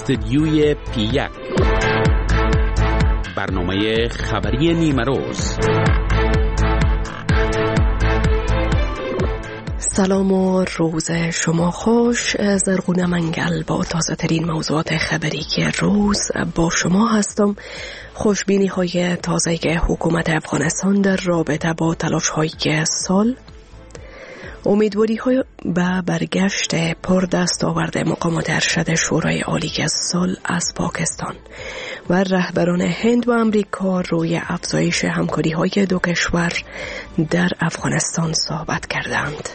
استدیوی P1 برنامه خبری نیمه روز. سلام و روز شما خوش. زرغونه منگل با تازه ترین موضوعات خبری که روز با شما هستم. خوشبینی های تازه حکومت افغانستان در رابطه با تلاش های سال، امیدواری های به برگشت پر دستاورد مقامات ارشد شورای عالی سال از پاکستان و رهبران هند و امریکا روی افزایش همکاری های دو کشور در افغانستان صحبت کردند.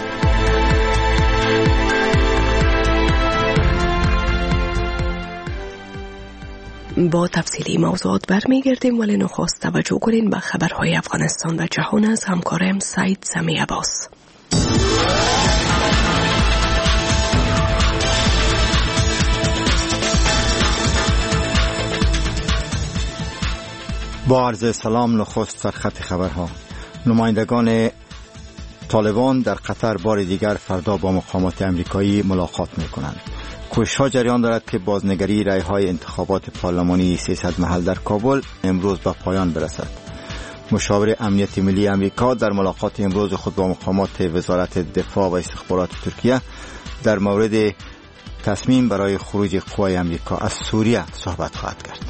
با تفصیلی موضوعات برمیگردیم، ولی نخست توجه کنین به خبرهای افغانستان و جهان از همکارم سعید سمی عباس. با عرض سلام، نخست سرخط خبرها. نمایندگان طالبان در قطر بار دیگر فردا با مقامات امریکایی ملاقات می‌کنند. کوشش‌ها جریان دارد که بازنگری رأی‌های انتخابات پارلمانی 300 محل در کابل امروز به پایان برسد. مشاور امنیت ملی امریکا در ملاقات امروز خود با مقامات وزارت دفاع و استخبارات ترکیه در مورد تصمیم برای خروج قوای امریکا از سوریه صحبت خواهد کرد.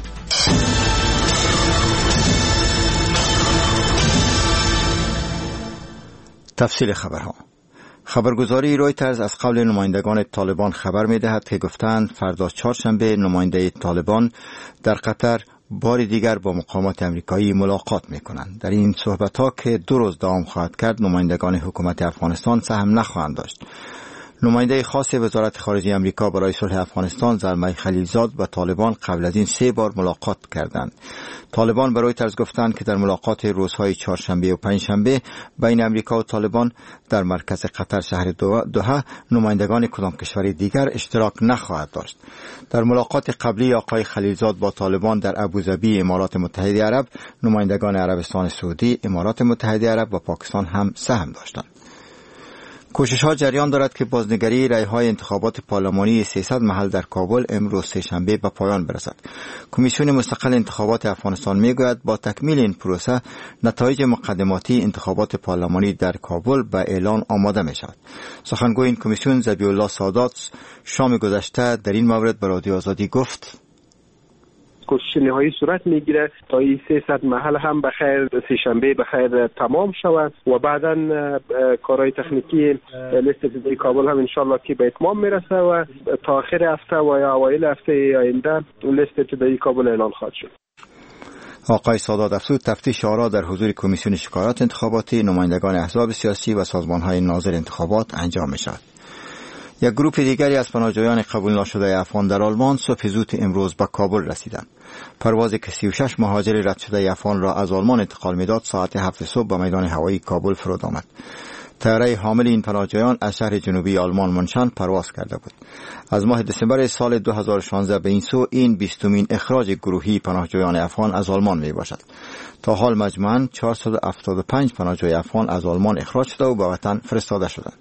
تفصیل خبرها. خبرگزاری رویترز از قول نمایندگان طالبان خبر می‌دهد که گفتند فردا چهارشنبه نماینده طالبان در قطر بار دیگر با مقامات امریکایی ملاقات می‌کنند. در این صحبت‌ها که 2 روز دوام خواهد کرد، نمایندگان حکومت افغانستان سهم نخواهند داشت. نماینده خاص وزارت خارجه امریکا برای صلح افغانستان زلمه خلیلزاد و طالبان قبل از این 3 بار ملاقات کردند. طالبان برای طرز گفتند که در ملاقات روزهای چهارشنبه و پنجشنبه بین امریکا و طالبان در مرکز قطر شهر دوحه نمایندگان کدام کشور دیگر اشتراک نخواهد داشت. در ملاقات قبلی آقای خلیلزاد با طالبان در ابوظبی امارات متحده عرب، نمایندگان عربستان سعودی، امارات متحده عرب و پاکستان هم سهم داشتند. کوشش‌ها جریان دارد که بازنگری رأی‌های انتخابات پارلمانی 300 محل در کابل امروز سه‌شنبه به پایان برسد. کمیسیون مستقل انتخابات افغانستان می‌گوید با تکمیل این پروسه نتایج مقدماتی انتخابات پارلمانی در کابل به اعلان آماده می‌شود. سخنگوی این کمیسیون ذبیح الله سادات شام گذشته در این مورد به رادیو آزادی گفت: کوشش نهایی صورت میگیره تا این 300 محل هم بخیر سه‌شنبه بخیر تمام شود و بعداً کارهای تکنیکی لیست ابتدایی کابل هم انشالله که به اتمام میرسه و تا آخر هفته و یا اوایل هفته آینده لیست ابتدایی کابل اعلان خواهد شد. آقای سادات افزود تفتیش آرا در حضور کمیسیون شکایات انتخاباتی، نمایندگان احزاب سیاسی و سازمان‌های ناظر انتخابات انجام می‌شود. یک گروه دیگری از پناهجویان قبول نشده افغان در آلمان صبح زود امروز به کابل رسیدند. پروازی که 36 مهاجر رد شده افغان را از آلمان انتقال میداد ساعت 7 صبح به میدان هوایی کابل فرود آمد. طیاره حامل این پناهجویان از شهر جنوبی آلمان منشن پرواز کرده بود. از ماه دسامبر سال 2016 به این سو این 20مین اخراج گروهی پناهجویان افغان از آلمان می باشد. تا حال مجموعاً 475 پناهجوی افغان از آلمان اخراج شده و به وطن فرستاده شدند.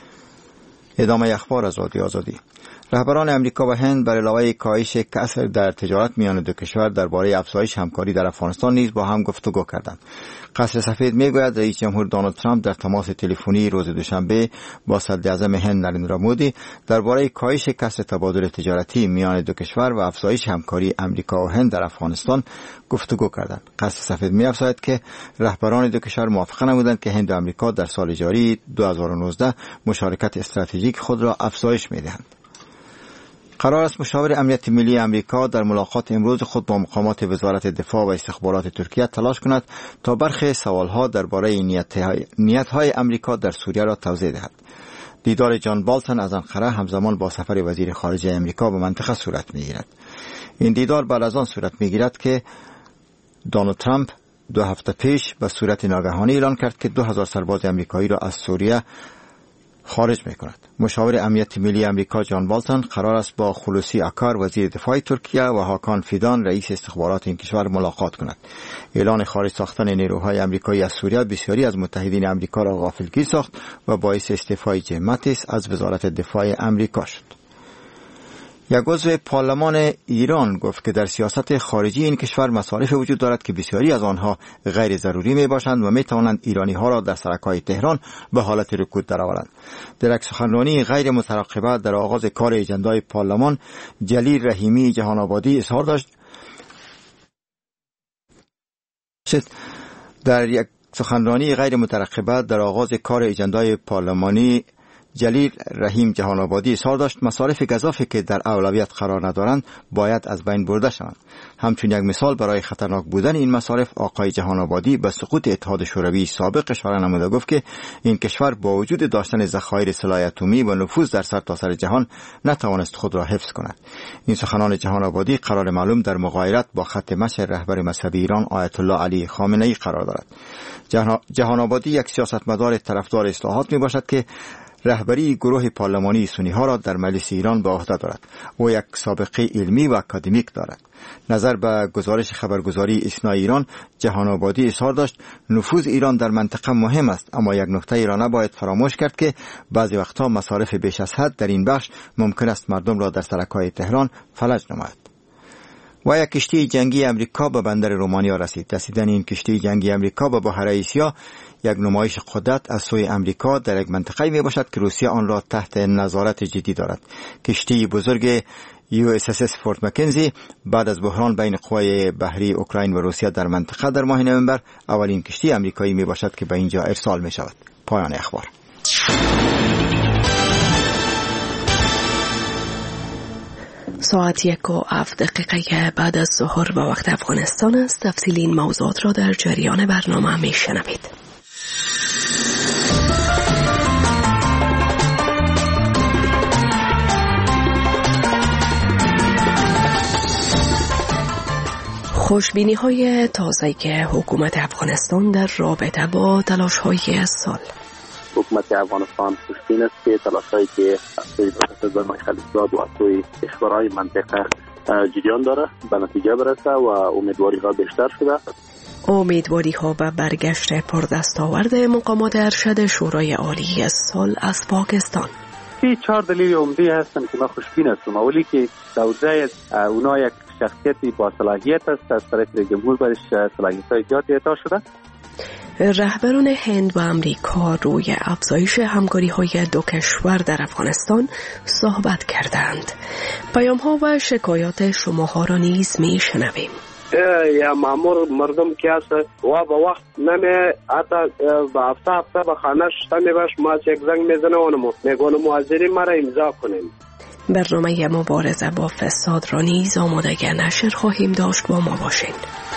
ادامه اخبار از رادیو آزادی. رهبران امریکا و هند بر علاوه کاهش کسر در تجارت میان دو کشور درباره افزایش همکاری در افغانستان نیز با هم گفتگو کردند. قصر سفید میگوید رئیس جمهور دونالد ترامپ در تماس تلفنی روز دوشنبه با صدر اعظم هند نریندرا مودی درباره کاهش کسر تبادل تجارتی میان دو کشور و افزایش همکاری امریکا و هند در افغانستان گفتگو کردند. قصر سفید می‌افزاید که رهبران دو کشور موافق نمودند که هند و امریکا در سال جاری 2019 مشارکت استراتژیک خود را افزایش می‌دهند. قرار است مشاور امنیت ملی امریکا در ملاقات امروز خود با مقامات وزارت دفاع و استخبارات ترکیه تلاش کند تا برخی سوالها درباره نیت‌های امریکا در سوریه را توضیح دهد. دیدار جان بالتون از انقره همزمان با سفر وزیر خارجه امریکا به منطقه صورت می‌گیرد. این دیدار بعد از آن صورت می‌گیرد که دونالد ترامپ 2 هفته پیش به صورت ناگهانی اعلان کرد که 2000 سرباز امریکایی را از سوریه خارج می‌کند. مشاور امنیت ملی امریکا جان بالتون قرار است با خلوصی اکار وزیر دفاع ترکیه و هاکان فیدان رئیس استخبارات این کشور ملاقات کند. اعلان خارج ساختن نیروهای امریکایی از سوریه بسیاری از متحدین امریکا را غافلگیر ساخت و باعث استعفای جیم ماتیس از وزارت دفاع امریکا شد. یک عضو پارلمان ایران گفت که در سیاست خارجی این کشور مصالح وجود دارد که بسیاری از آنها غیر ضروری می باشند و می توانند ایرانی ها را در سرک‌های تهران به حالت رکود درآورند. در یک سخنرانی غیر مترقبه در آغاز کار اجندای پارلمان، جلیل رحیمی جهان آبادی اظهار داشت در یک سخنرانی غیر مترقبه در آغاز کار اجندای پارلمانی جلیل رحیم جهان آبادی اظهار داشت مصارف گزافی که در اولویت قرار ندارند باید از بین برده شوند. همچون یک مثال برای خطرناک بودن این مصارف، آقای جهان آبادی به سقوط اتحاد شوروی سابق اشاره نموده گفت که این کشور با وجود داشتن ذخایر سلاح اتمی و نفوذ در سرتاسر جهان نتوانست خود را حفظ کند. این سخنان جهان آبادی قرار معلوم در مغایرت با خط مشی رهبر مذهبی ایران آیت الله علی خامنه‌ای قرار دارد. جهان آبادی یک سیاستمدار طرفدار اصلاحات می باشد که رهبری گروه پارلمانی سنی ها را در مجلس ایران به عهده دارد. او یک سابقه علمی و اکادمیک دارد. نظر به گزارش خبرگزاری اسنا ایران، جهان آبادی اظهار داشت نفوذ ایران در منطقه مهم است، اما یک نکته را نباید فراموش کرد که بعضی وقتها مصارف بیش از حد در این بخش ممکن است مردم را در سرک‌های تهران فلج نماید. و یک کشتی جنگی امریکا به بندر رومانیا رسید. رسیدن این کشتی جنگی امریکا به بحر اسیا یک نمایش قدرت از سوی امریکا در یک منطقه می باشد که روسیه آن را تحت نظارت جدی دارد. کشتی بزرگ USS فورت مکنزی بعد از بحران بین قوای بحری اوکراین و روسیه در منطقه در ماه نوامبر اولین کشتی امریکایی می باشد که به اینجا ارسال می شود. پایان اخبار. ساعت 1:07 بعد از ظهر به وقت افغانستان است. تفصیل این موضوعات را در جریان برنامه می شنوید. خوشبینی های تازه حکومت افغانستان در رابطه با تلاش های سال. حکومت افغانستان خوشبین است که تلاش‌هایی که سوی دولت خلیجزاد و سوی کشورهای منطقه جریان داره به نتیجه برسه و امیدواری‌ها بیشتر شده. امیدواری‌ها به برگشت پردستاورد مقامات ارشد شورای عالی سال از پاکستان. این 4 دلیل عمده هستن که من خوشبین هستم. اولی که دوزه اونا یک شخصیتی با صلاحیت است، از طرف جمهور برش صلاحیت‌های زیادی اعطا شده. رهبران هند و امریکا روی افزایش همکاری‌های دو کشور در افغانستان صحبت کردند. پیام‌ها و شکایات شماها را نیز می‌شنویم. یا مامور مردم که است و با وقت نمی حتی با هفته به خانه شتمی باش ما چک زنگ میزنه اونمو میگونه معذری مرا امضا کنیم. برنامه مبارزه با فساد را نیز آمادگی نشر خواهیم داشت. با ما باشین.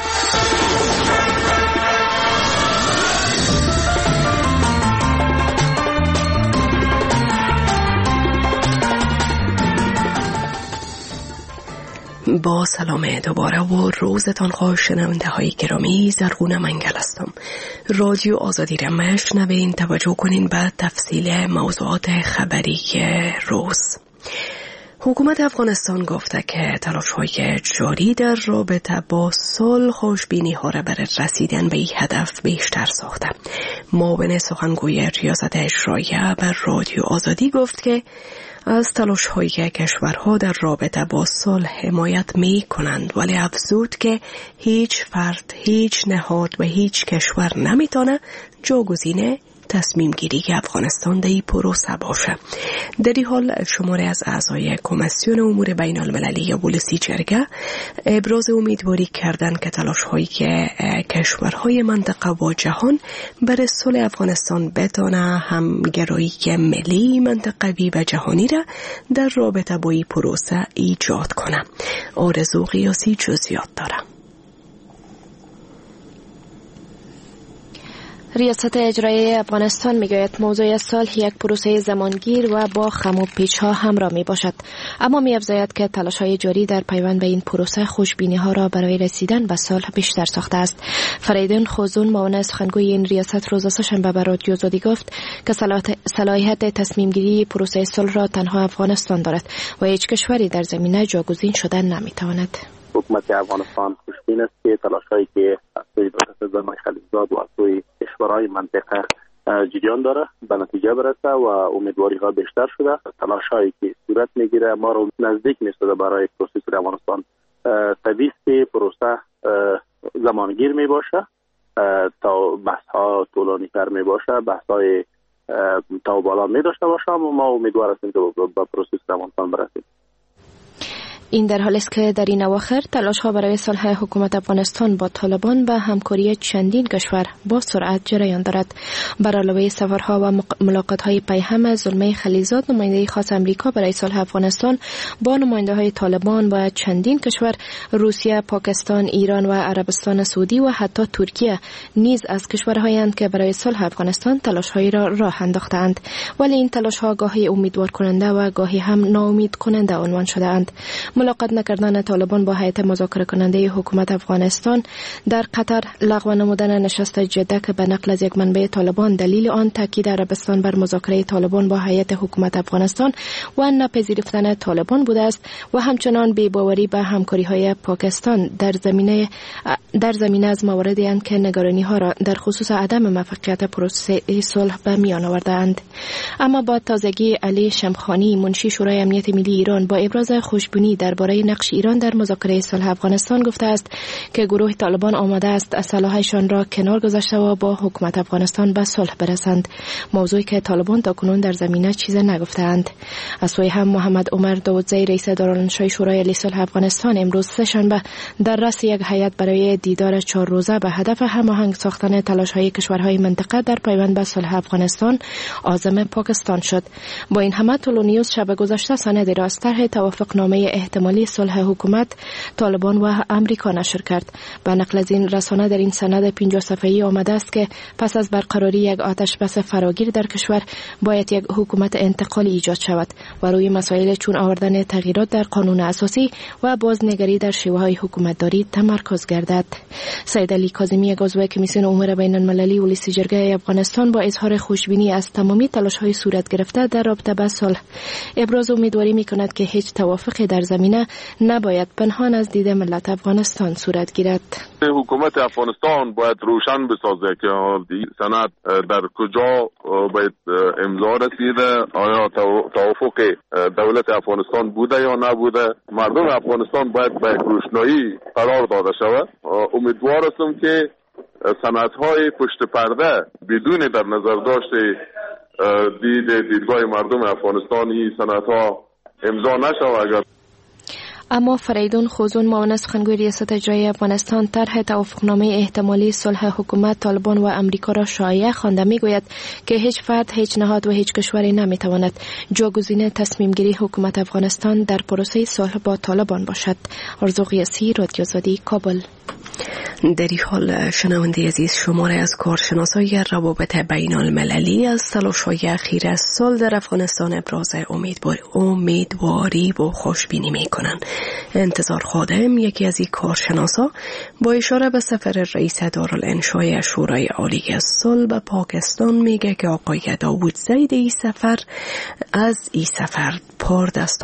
با سلام دوباره و روزتان خوش شنونده های گرامی. زرغونه منگل هستم. رادیو آزادی را میشنوین. توجه کنین به تفصیل موضوعات خبری روز. حکومت افغانستان گفته که تلاش‌های جاری در رابطه با صلح خوشبینی‌ها را برای رسیدن به این هدف بیشتر ساخته. معاون سخنگوی ریاست اجراییه بر رادیو آزادی گفت که از تلاش‌های کشورها در رابطه با صلح حمایت می‌کنند، ولی افزود که هیچ فرد، هیچ نهاد و هیچ کشور نمی‌تونه جاگزین تصمیم گیری افغانستان در این پروسه باشه. در این حال شماری از اعضای کمیسیون امور بین المللی یا بولسی جرگه ابراز امیدواری کردند که تلاش‌هایی که کشورهای منطقه و جهان برای صلح افغانستان بتونه همگرایی ملی، منطقوی و جهانی را در رابطه با این پروسه ایجاد کنه. آرزو قیاسی جزئیات داره. ریاست اجرایی افغانستان میگوید موضوع صلح یک پروسه زمانگیر و با خم و پیچ‌ها همراه می باشد، اما می‌افزاید که تلاش‌های جاری در پیوند به این پروسه خوشبینی‌ها را برای رسیدن به صلح بیشتر ساخته است. فریدون خوزون معاون سخنگوی این ریاست روز سه‌شنبه به رادیو آزادی گفت که صلاحیت تصمیم گیری پروسه صلح را تنها افغانستان دارد و هیچ کشوری در زمینه جاگزین شدن نمی‌تواند. حکومت افغانستان خوشبین است که تلاش‌هایی که از سوی دولت خلیجزاد و از سوی کشورهای منطقه جریان داره به نتیجه برسه و امیدواری‌ها بیشتر شده. تلاش‌هایی که صورت میگیره ما رو نزدیک می‌سازه برای پروسه صلح افغانستان. طبیعی است که پروسه زمانگیر می باشه تا بحث ها طولانی تر می باشه، بحث های تا بالا می داشته باشه، و ما امیدوار هستیم که با پروسه صلح افغانستان برسیم. این در حالی است که در این اواخر تلاش ها برای صلح حکومت افغانستان با طالبان به همکاری چندین کشور با سرعت جریان دارد. بر علاوه سفرها و ملاقات های پیهم زلمه خلیزاد، نماینده خاص امریکا برای صلح افغانستان با نماینده های طالبان و چندین کشور، روسیه، پاکستان، ایران و عربستان سعودی و حتی ترکیه نیز از کشورهایند که برای صلح افغانستان تلاش هایی را راه انداختند، ولی این تلاش ها گاهی امیدوار کننده و گاهی هم ناامید کننده عنوان شده‌اند. ملاقات نکردن طالبان با هیئت مذاکره کننده حکومت افغانستان در قطر، لغو نمودن نشست جده که به نقل از یک منبع طالبان دلیل آن تاکید عربستان بر مذاکره طالبان با هیئت حکومت افغانستان و نپذیرفتن طالبان بوده است و همچنان بی‌باوری به همکاری‌های پاکستان در زمینه از مواردی اند که نگرانی‌ها را در خصوص عدم موفقیت پروسه صلح به میان آورده‌اند. اما با تازگی علی شمخانی، منشی شورای امنیت ملی ایران، با ابراز خوشبینی درباره نقش ایران در مذاکره صلح افغانستان گفته است که گروه طالبان آماده است اسلحه‌شان را کنار گذاشته و با حکومت افغانستان به صلح برسند، موضوعی که طالبان تاکنون در زمینه چیز نگفته‌اند. از سوی هم محمد عمر داودزی، رئیس دارالانشای شورای صلح افغانستان، امروز سه‌شنبه در رأس یک هیئت برای دیدار 4 روزه به هدف هماهنگ ساختن تلاش‌های کشورهای منطقه در پیوند به صلح افغانستان عازم پاکستان شد. با این همه تولونیوز شب گذشته سندی را از طرح توافقنامه احتمالی صلح حکومت طالبان و امریکا نشر کرد. به نقل از این رسانه در این سند 50 صفحه‌ای آمده است که پس از برقراری یک آتش بس فراگیر در کشور باید یک حکومت انتقالی ایجاد شود و روی مسائل چون آوردن تغییرات در قانون اساسی و بازنگری در شیوه‌های حکومتداری تمرکز گردد. سید علی کاظمی، عضو کمیسیون امور بین المللی ولسی جرگه افغانستان، با اظهار خوشبینی از تمامی تلاش‌های صورت گرفته در رابطه با صلح، ابراز امیدواری می‌کند که هیچ توافقی در زمینه نباید پنهان از دید ملت افغانستان صورت گیرد. حکومت افغانستان باید روشن بسازه که سند در کجا باید امضا رسیده، آیا توافق دولت افغانستان بوده یا نبوده. مردم افغانستان باید به روشنایی قرار داده شود. امیدوار هستم که سندهای پشت پرده بدون در نظر داشت دیدگاه مردم افغانستانی سندها امضا نشود. اما فریدون خوزون، معاون سخنگوی ریاست اجرایی افغانستان، طرح توافقنامه احتمالی صلح حکومت طالبان و امریکا را شایع خوانده، میگوید که هیچ فرد، هیچ نهاد و هیچ کشوری نمیتواند جاگزین تصمیم گیری حکومت افغانستان در پروسه صلح با طالبان باشد. آرزو قیاسی، رادیو آزادی، کابل. در این حال شنونده عزیز، شماره از کارشناسای روابط بین المللی از تلاش‌های اخیر صلح در افغانستان ابراز امیدواری و خوشبینی می‌کنند. انتظار خادم، یکی از این کارشناسا، با اشاره به سفر رئیس دارالانشای شورای عالی صلح به پاکستان میگه که آقای داودزی از این سفر پر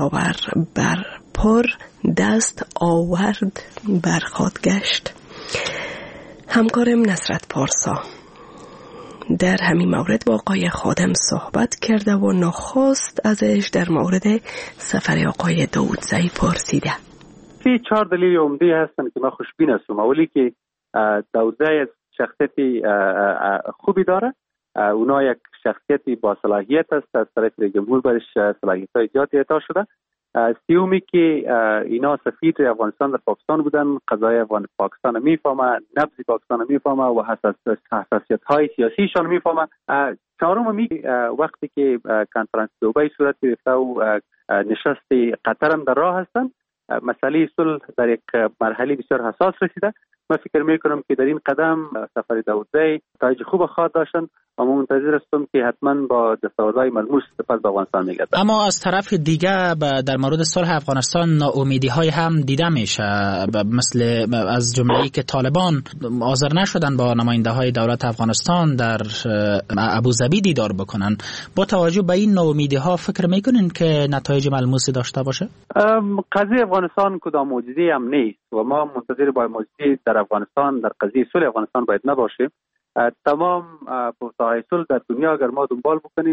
دست آورد برخواد گشت. همکارم نصرت پارسا در همین مورد با آقای خادم صحبت کرده و نخست ازش در مورد سفر آقای داودزی پرسیده. 4 دلیل عمده هستن که من خوشبین هستم. اولی که داودزی از شخصیتی خوبی داره، اونا یک شخصیتی با صلاحیت است، از طرف جمهور برش صلاحیت‌های زیادی اعطا شده. سیومی که اینا سفیر افغانستان در پاکستان بودن، قضای پاکستان میفهمه، نبض پاکستان میفهمه و حساسیت‌های سیاسیشان میفهمه. چهارم وقتی که کنفرانس دبی صورت گرفته و نشست قطر هم در راه هستن، مسئله صلح در یک مرحله بسیار حساس رسیده. من فکر میکنم که در این قدم سفر داودزی نتایج خوب خواهد داشتن و من منتظر هستم که حتما با دستاوردهای ملموس پس به افغانستان میگردن. اما از طرف دیگه در مورد صلح افغانستان ناامیدی‌های هم دیده میشه، مثل از جمله‌ای که طالبان حاضر نشدن با نماینده‌های دولت افغانستان در ابوظبی دیدار بکنن. با توجه به این ناامیدی‌ها فکر میکنین که نتایج ملموسی داشته باشه؟ قضیه افغانستان کدام معجزه هم نیست و ما منتظر با معجزه در افغانستان، در قضیه صلح افغانستان باید نباشیم. تمام پروسه‌های صلح در دنیا اگر ما دنبال بکنیم،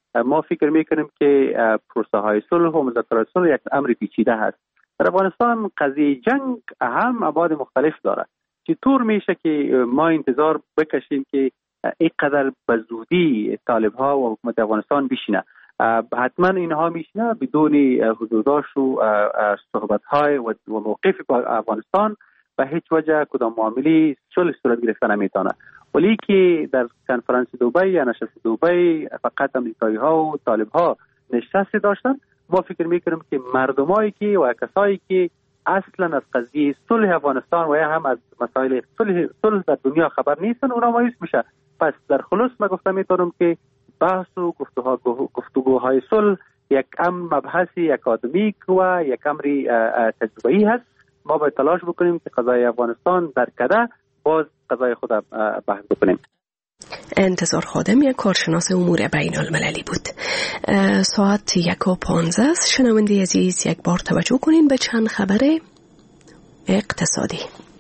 ما فکر میکنیم که پروسه های صلح و مذاکرات صلح یک امر پیچیده هست. در افغانستان قضیه جنگ هم ابعاد مختلف داره. چطور میشه که ما انتظار بکشیم که اینقدر به زودی طالب ها و حکومت افغانستان بشینه؟ حتما اینها میشینه بدون حضورداشت و صحبت های و موقف افغانستان به هیچ وجه کدام معامله صلح صورت گرفته نمیتونه. ولی که در کنفرانس دبی یا نشست دبی فقط امریکایی ها و طالب ها نشست داشتن. ما فکر میکنیم که مردمایی که و کسایی که اصلا از قضیه صلح افغانستان و یا هم از مسائل صلح در دنیا خبر نیستن اونا مایوس میشه. پس در خلاص ما گفته میتونم که بحث و گفتگوهای صلح یک مبحثی اکادمیک و یک امر تجربه‌ای هست. ما باید تلاش بکنیم که قضای افغانستان در کده باز قضای خود بحث بکنیم. انتظار خادم یک کارشناس امور بین المللی بود. ساعت 1:15 است. شنونده عزیز یک بار توجه کنین به چند خبر اقتصادی.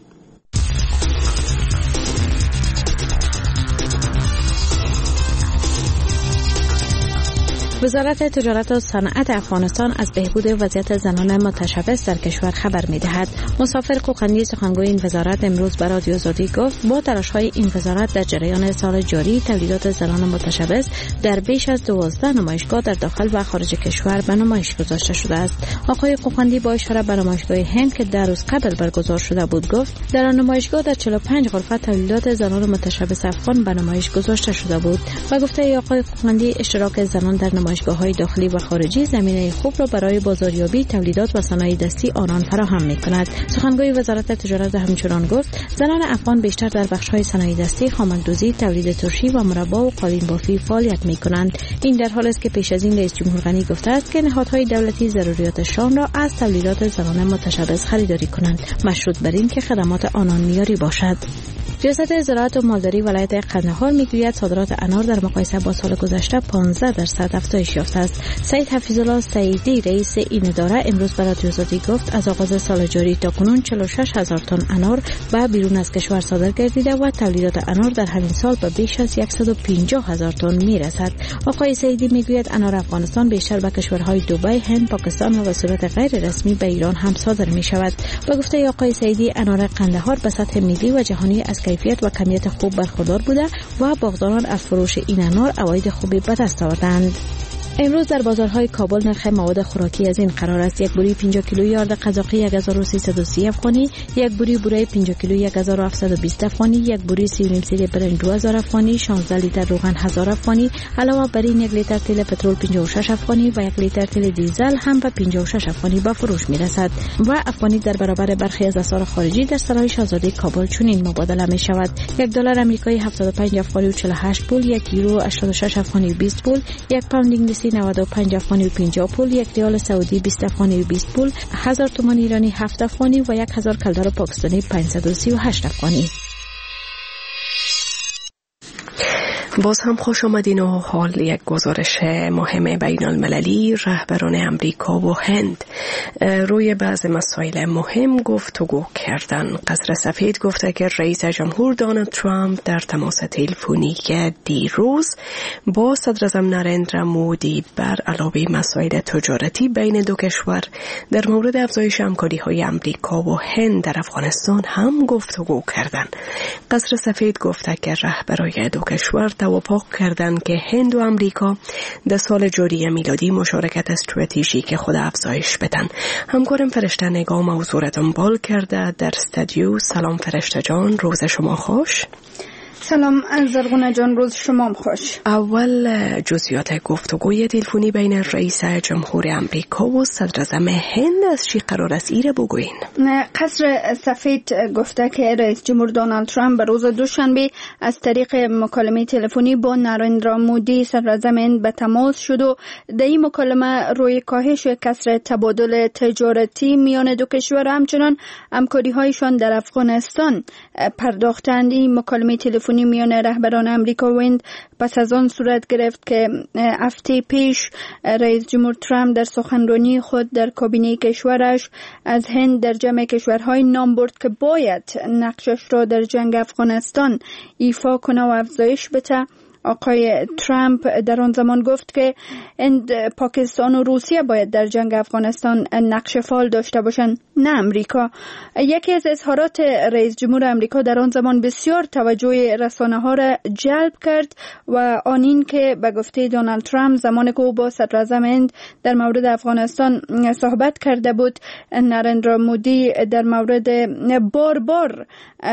وزارت تجارت و صنعت افغانستان از بهبود وضعیت زنان متشبث در کشور خبر می‌دهد. مسافر قوقندی سخنگوی این وزارت امروز به رادیو آزادی گفت با تلاش‌های این وزارت در جریان سال جاری تولیدات زنان متشبث در بیش از 12 نمایشگاه در داخل و خارج کشور به نمایش گذاشته شده است. آقای قوقندی با اشاره به نمایشگاه هند که 2 روز قبل برگزار شده بود گفت در آن نمایشگاه در 45 غرفه تولیدات زنان متشبث افغان به نمایش گذاشته شده بود و گفته آقای قوقندی اشتراک زنان در نمایشگاه‌های داخلی و خارجی زمینه خوب را برای بازاریابی تولیدات و صنایع دستی آنان فراهم می‌کند. سخنگوی وزارت تجارت همچنان گفت زنان افغان بیشتر در بخش‌های صنایع دستی، خامک‌دوزی، تولید ترشی و مربا و قالین بافی فعالیت می‌کنند. این در حالی است که پیش از این رئیس جمهور غنی گفته است که نهادهای دولتی ضروریاتشان را از تولیدات زنان متشبث خریداری کنند، مشروط بر این که خدمات آنان معیاری باشد. ریاست زراعت و مالداری ولایت قندهار میگوید صادرات انار در مقایسه با سال گذشته 15% افزایش یافته است. سید حفیظالله سعیدی رئیس این اداره امروز به رادیو آزادی گفت از آغاز سال جاری تاکنون 46,000 تن انار به بیرون از کشور صادر گردیده و تولیدات انار در همین سال به بیش از 150,000 تن میرسد. آقای سعیدی میگوید انار افغانستان بیشتر به کشورهای دبی، هند، پاکستان و به صورت غیر رسمی به ایران هم صادر می شود. به گفته آقای سعیدی انار قندهار به سطح ملی و جهانی از کیفیت و کمیت خوب برخوردار بوده و باغداران از فروش این انار عواید خوبی به دست آوردند. امروز در بازارهای کابل نرخ مواد خوراکی از این قرار است: یک بوری 50 کیلویی آرد قزاقی 1330 افغانی، یک بوری بوره 50 کیلویی 1720 افغانی، یک بوری 3.5 سیر برنج 2000 افغانی، 16 لیتر روغن 1000 افغانی، علاوه بر این 1 لیتر تیل پترول 56 افغانی و 1 لیتر تیل دیزل هم به 56 افغانی به فروش میرسد و افغانی در برابر برخی از اسعار خارجی در سرای شاهزاده کابل چنین مبادله می شود: یک دلار آمریکایی 75 افغانی و 48 پول، یک یورو 86 افغانی و 20 پول، یک پوند انگلیسی 95 افغانی و 50 پول، یک ریال سعودی 20 افغانی و 20 پول، 1000 تومان ایرانی 7 افغانی و 1000 کلدار پاکستانی 538 افغانی. باز هم خوش آمدین و حال یک گزارش مهم بین المللی. رهبران امریکا و هند روی بعض مسائل مهم گفتگو کردن. قصر سفید گفته که رئیس جمهور دونالد ترامپ در تماس تلفنی دیروز با صدر اعظم نریندرا مودی بر علاوه مسائل تجارتی بین دو کشور در مورد افزایش همکاری‌های امریکا و هند در افغانستان هم گفتگو کردند. قصر سفید گفته که رهبران دو کشور توافق کردند که هند و امریکا در سال جاری میلادی مشارکت استراتژیک خود افزایش بدن. همکارم فرشته نگاه موضوع را دنبال کرده در استودیو. سلام فرشته جان، روز شما خوش. سلام زرغونه جان، روز شما خوش. اول جزئیات گفتگوی تلفنی بین رئیس جمهور امریکا و صدر اعظم هند از چی قرار است ایره بگوین؟ قصر سفید گفته که رئیس جمهور دونالد ترامپ به روز دوشنبه از طریق مکالمه تلفنی با نریندرا مودی صدر اعظم هند به تماس شد و در این مکالمه روی کاهش کسر تبادل تجارتی میان دو کشور و همچنان همکاری هایشان در افغانستان پرداختند. این مکالمه تلفنی میان رهبران امریکا و هند پس از آن صورت گرفت که هفته پیش رئیس جمهور ترامپ در سخنرانی خود در کابینه کشورش از هند در جمع کشورهای نام برد که باید نقشش را در جنگ افغانستان ایفا کنه و افزایش بده آقای ترامپ در آن زمان گفت که پاکستان و روسیه باید در جنگ افغانستان نقش فعال داشته باشند، نه امریکا. یکی از اظهارات رئیس جمهور امریکا در آن زمان بسیار توجه رسانه‌ها را جلب کرد و آن این که به گفته دونالد ترامپ زمانی که او با صدراعظم هند در مورد افغانستان صحبت کرده بود، نریندرا مودی در مورد بار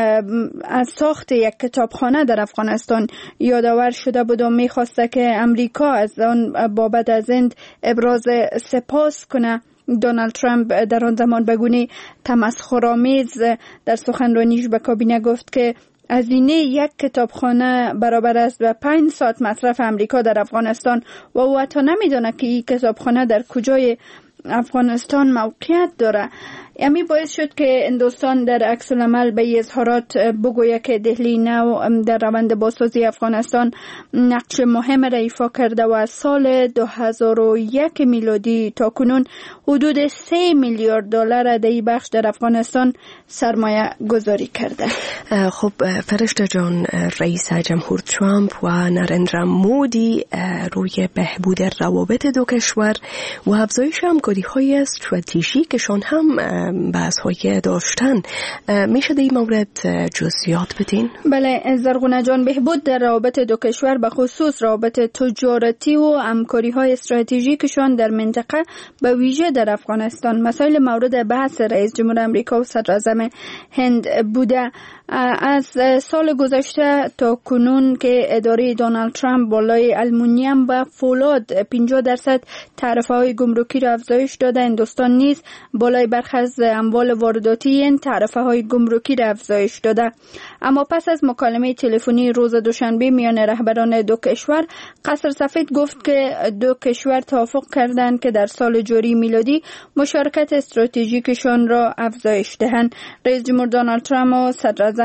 از ساخت یک کتابخانه در افغانستان یادآور شده بود و می‌خواسته که امریکا از آن بابت از هند ابراز سپاس کنه. دونالد ترامپ در آن زمان به گونه تمسخرآمیز در سخنرانیش به کابینه گفت که هزینه یک کتابخانه برابر است به 5 ساعت مصرف امریکا در افغانستان و او حتی نمیدونه که این کتابخانه در کجای افغانستان موقعیت داره. امی باعث شد که هندوستان در عکس العمل به اظهارات بگوید که دهلی نو در روند بازسازی افغانستان نقش مهم را ایفا کرده و از سال 2001 میلادی تا کنون حدود 3 میلیارد دلار در این بخش در افغانستان سرمایه گذاری کرده. خب فرشته جان، رئیس جمهور ترامپ و نریندرا مودی روی بهبود روابط دو کشور و افزایش همکاری‌های استراتژیکشان هم بحث‌های داشتن. میشه در این مورد جزئیات بدین؟ بله زرغونه جان، بهبود در روابط دو کشور به خصوص روابط تجارتی و همکاری‌های استراتژیکشان در منطقه به ویژه در افغانستان مسائل مورد بحث رئیس جمهور آمریکا و صدراعظم هند بوده. از سال گذشته تا کنون که اداره دونالد ترامپ بالای آلومینیوم و فولاد 50% تعرفه‌های گمرکی را افزایش داده، هندوستان نیز بالای برخی از اموال وارداتی این تعرفه‌های گمرکی را افزایش داده. اما پس از مکالمه تلفنی روز دوشنبه میان رهبران دو کشور، قصر سفید گفت که دو کشور توافق کردند که در سال جاری میلادی مشارکت استراتژیکشان را افزایش دهند. رئیس جمهور دونالد ترامپ و صدراعظم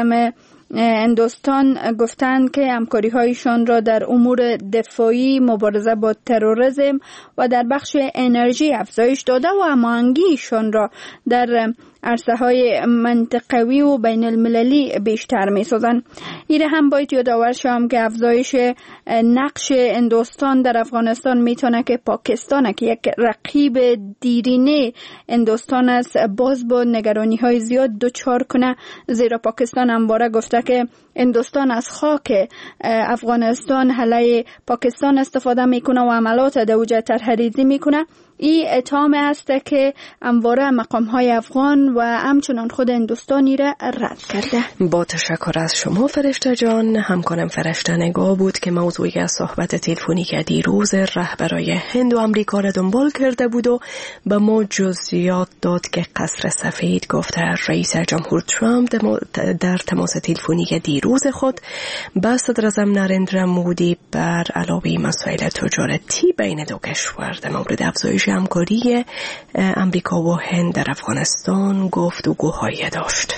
هندوستان گفتند که همکاری‌هایشان را در امور دفاعی، مبارزه با تروریسم و در بخش انرژی افزایش داده و هماهنگیشان را در عرصه‌های منطقوی و بین المللی بیشتر می‌سازند. این هم باید یادآور شوم که افزایش نقش هندوستان در افغانستان میتونه که پاکستان که یک رقیب دیرینه هندوستان است باز با نگرانی‌های زیاد دچار کنه، زیرا پاکستان همواره گفته که هندوستان از خاک افغانستان علیه پاکستان استفاده میکنه و عملات در اوج طرحریزی میکنه. این اتهام است که همواره مقام‌های افغان و همچنان خود هندوستانی را رد کرده. با تشکر از شما فرشته جان. همکارم فرشته نگاه بود که موضوعی از صحبت تلفنی که دیروز رهبرای هند و امریکا را دنبال کرده بود و به ما جزئیات داد که قصر سفید گفته رئیس جمهور ترامپ در تماس تلفنی دیروز خود با صدراعظم نریندرا مودی بر علاوه مسائل تجارتی بین دو کشور در مورد افزایش همکاری امریکا و هند در افغانستان گفتگوهایی داشت.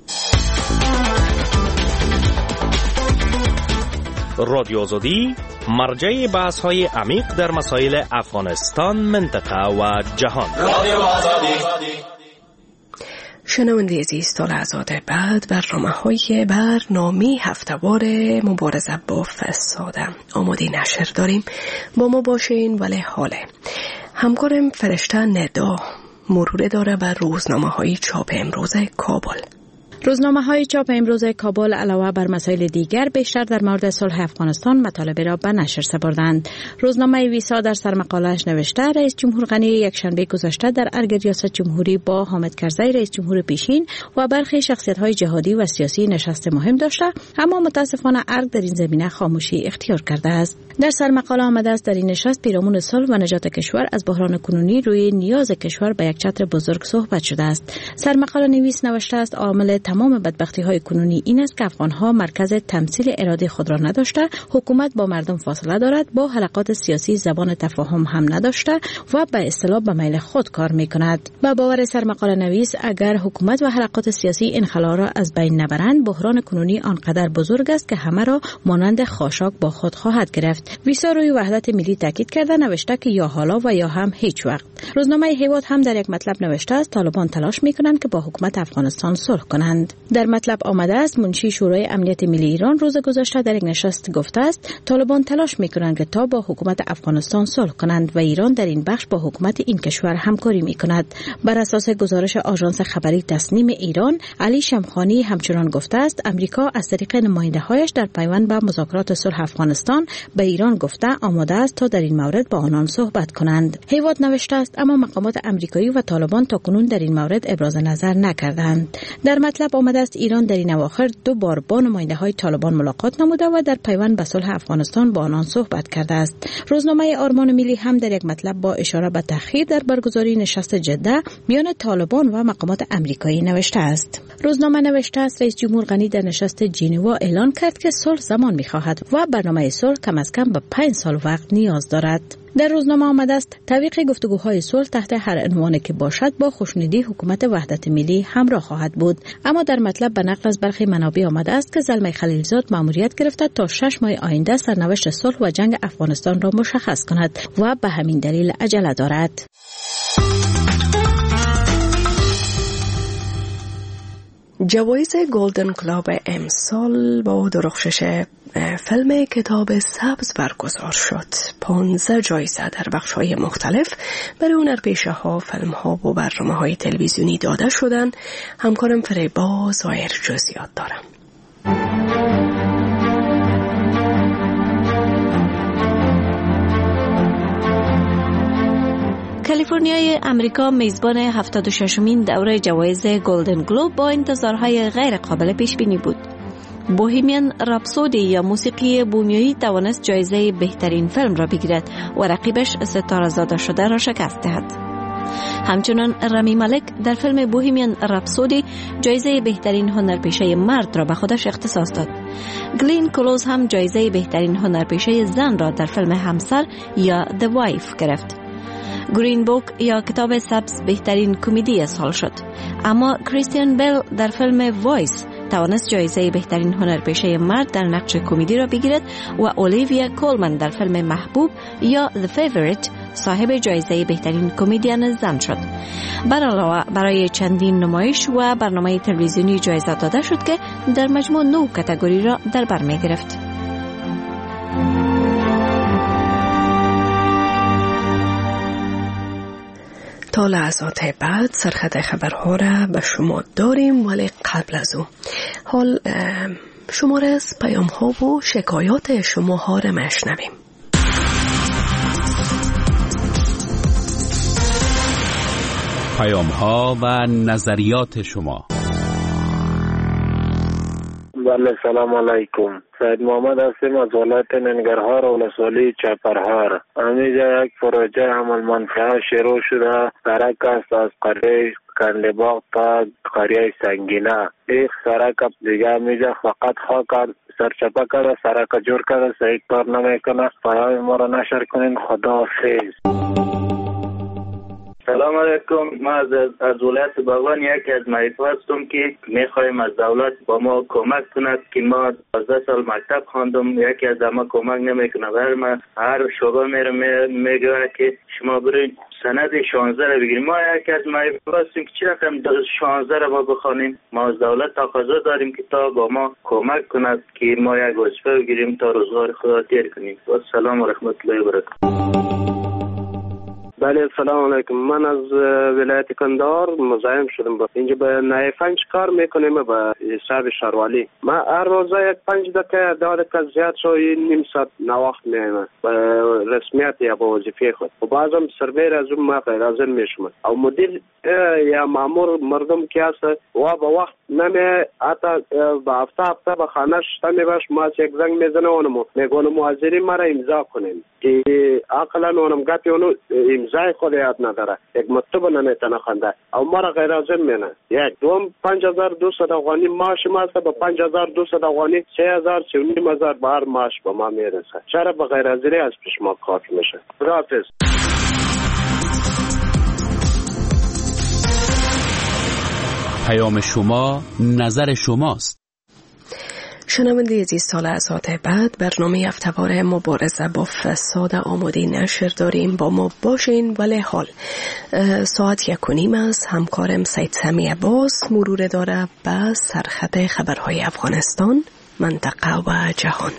رادیو آزادی مرجع بحث‌های عمیق در مسائل افغانستان، منطقه و جهان. رادیو آزادی. شنونده عزیز، تا لحظات بعد برنامه هفته‌وار مبارزه با فساد آماده نشر داریم. با ما باشین. ولی حاله همکارم فرشته ندا مرور داره بر روزنامه‌های چاپ امروز کابل. روزنامه‌های چاپ امروز کابل علاوه بر مسائل دیگر بیشتر در مورد صلح افغانستان مطالب را به نشر سپردند. روزنامه ویسا در سرمقاله‌اش نوشته رئیس جمهور غنی یکشنبه گذشته در ارگ ریاست جمهوری با حامد کرزی رئیس جمهور پیشین و برخی شخصیت‌های جهادی و سیاسی نشست مهم داشته، اما متاسفانه ارگ در این زمینه خاموشی اختیار کرده است. در سرمقاله آمده است در این نشست پیرامون صلح و نجات کشور از بحران کنونی روی نیاز کشور به یک چتر بزرگ صحبت شده است. سرمقاله نویس نوشته است عامل تمام بدبختی‌های کنونی این است که افغان‌ها مرکز تمثیل اراده خود را نداشته، حکومت با مردم فاصله دارد، با حلقات سیاسی زبان تفاهم هم نداشته و به اصطلاح به میل خود کار می‌کند. با باور سرمقاله نویس اگر حکومت و حلقات سیاسی این خلا را از بین نبرند، بحران کنونی آنقدر بزرگ است که همه را مانند خاشاک با خود خواهد گرفت. ویسا روی وحدت ملی تاکید کرده نوشته که یا حالا و یا هم هیچ وقت. روزنامه هیواد هم در یک مطلب نوشته است طالبان تلاش می‌کنند که با حکومت افغانستان صلح کنند. کنند. در مطلب آمده است منشی شورای امنیت ملی ایران روز گذشته در یک نشست گفته است طالبان تلاش می‌کنند که تا با حکومت افغانستان صلح کنند و ایران در این بخش با حکومت این کشور همکاری می‌کند. بر اساس گزارش آژانس خبری تسنیم ایران، علی شمخانی همچنان گفته است امریکا از طریق نماینده‌هایش در پیوند به مذاکرات صلح افغانستان به ایران گفته آماده است تا در این مورد با آنان صحبت کنند. هیواد نوشته است اما مقامات امریکایی و طالبان تاکنون در این مورد ابراز نظر نکردند. در مطلب آمده است ایران در این اواخر 2 بار با نماینده‌های طالبان ملاقات نموده و در پیوند به صلح افغانستان با آنان صحبت کرده است. روزنامه آرمان ملی هم در یک مطلب با اشاره به تأخیر در برگزاری نشست جده میان طالبان و مقامات امریکایی نوشته است. روزنامه نوشته است رئیس جمهور غنی در نشست ژنوا اعلان کرد که صلح زمان می‌خواهد و برنامه صلح کم از کم به 5 سال وقت نیاز دارد. در روزنامه آمده است تعویق گفتگوهای صلح تحت هر عنوانی که باشد با خوشنودی حکومت وحدت ملی همراه خواهد بود. اما در مطلب به نقل از برخی منابع آمده است که زلمه خلیلزاد مأموریت گرفته تا 6 ماه آینده سرنوشت صلح و جنگ افغانستان را مشخص کند و به همین دلیل عجله دارد. جوایز گلدن گلوب امسال با درخشش فیلم کتاب سبز برگزار شد. 15 جایزه در بخش‌های مختلف برای هنرپیشه‌ها، فیلم‌ها و برنامه‌های تلویزیونی داده شدند. همکارم فریبا ظاهر جزئیات دارم. کالیفرنیای امریکا میزبان 76مین دوره جوایز گلدن گلوب با انتظارهای غیر قابل پیش بینی بود. بوهیمیان رپسودی یا موسیقی بومیایی توانست جایزه بهترین فیلم را بگیرد و رقیبش ستاره زاده شده را شکست دهد. همچنان رامی مالک در فیلم بوهیمیان رپسودی جایزه بهترین هنرپیشه مرد را به خودش اختصاص داد. گلین کلوز هم جایزه بهترین هنرپیشه زن را در فیلم همسر یا The Wife گرفت. گرین بوک یا کتاب سبز بهترین کمدی سال شد، اما کریستیان بیل در فیلم وایس توانست جایزه بهترین هنرپیشه مرد در نقش کمدی را بگیرد و اولیویا کولمن در فیلم محبوب یا The Favorite صاحب جایزه بهترین کمدین زن شد. بر علاوه برای چندین نمایش و برنامه تلویزیونی جایزه داده شد که در مجموع 9 کاتگوری را در بر می گرفت. تا لحظات بعد سرخط خبرها را به شما داریم، ولی قبل از او حال شماره از پیام ها و شکایات شما ها را مشنویم. پیام ها و نظریات شما. بله، سلام علیکم. سید محمد هستیم از ولایت ننگرهار و ولسوالی چپرهار. همینجا یک پروژه عمل منفعه شروع شده. سرک است از قریه کندباغ تا قریه سنگینه. یک سرک دیگه میجا فقط خاک سرچپه کرده، سرک جور کرده، صحیح کار نمیکنه. پیام ما را نشر کنین. خداحافظ. سلام علیکم. ما از ولایت باغبان یکی از معیفه هستم که میخوایم از دولت با ما کمک کند که ما 12 سال مکتب خواندم، یکی از ما کمک نمیکنه. هر شعبه میگه که شما برید سند 16 را بگیریم. ما یکی از معیفه هستیم که چرا هم 16 را ما بخوانیم. ما از دولت تقاضا داریم که تا با ما کمک کند که ما یک وظیفه بگیریم تا روزگار خدا تیر کنیم. و سلام و رحمت الله و برکاته. بله، سلام علیکم. من از ولایت کندهار مزاحم شدم. اینجا به نایفنج کار میکنیم به حساب شاروالی. ما هر روز یک 5 دقیقه 10 دقیقه زیاد شوی نیم ساعت ناوقت میایم به رسمیت یا به وظیفه خود. و بعضم سرور از اون ما غیر حاضر میشم. او مدیر یا مامور مردم که است و به وقت نمی حتی به هفته به خانه شتمی باش ما یک زنگ میزنه اونمو میگونه معذری مرا امضا کنیم که عقلا اونم گپی اونو امضای خود یاد نداره، یک مکتوب نمیتونه خونده او مرا غیر حاضر مینه. یک دوم 5200 افغانی معاش ما است، به 5200 افغانی 3000 3500 بار معاش به ما میرسه. چرا به غیر حاضری از پیش ما کافی میشه؟ خداحافظ. پیام شما نظر شماست. شنونده عزیز، سال اسات بعد برنامه هفته‌وار مبارزه با فساد آماده نشر داریم. با ما باشین. ولی حال ساعت 1:30 است. همکارم سید سمی عباس مرور داره به سرخط خبرهای افغانستان، منطقه و جهان.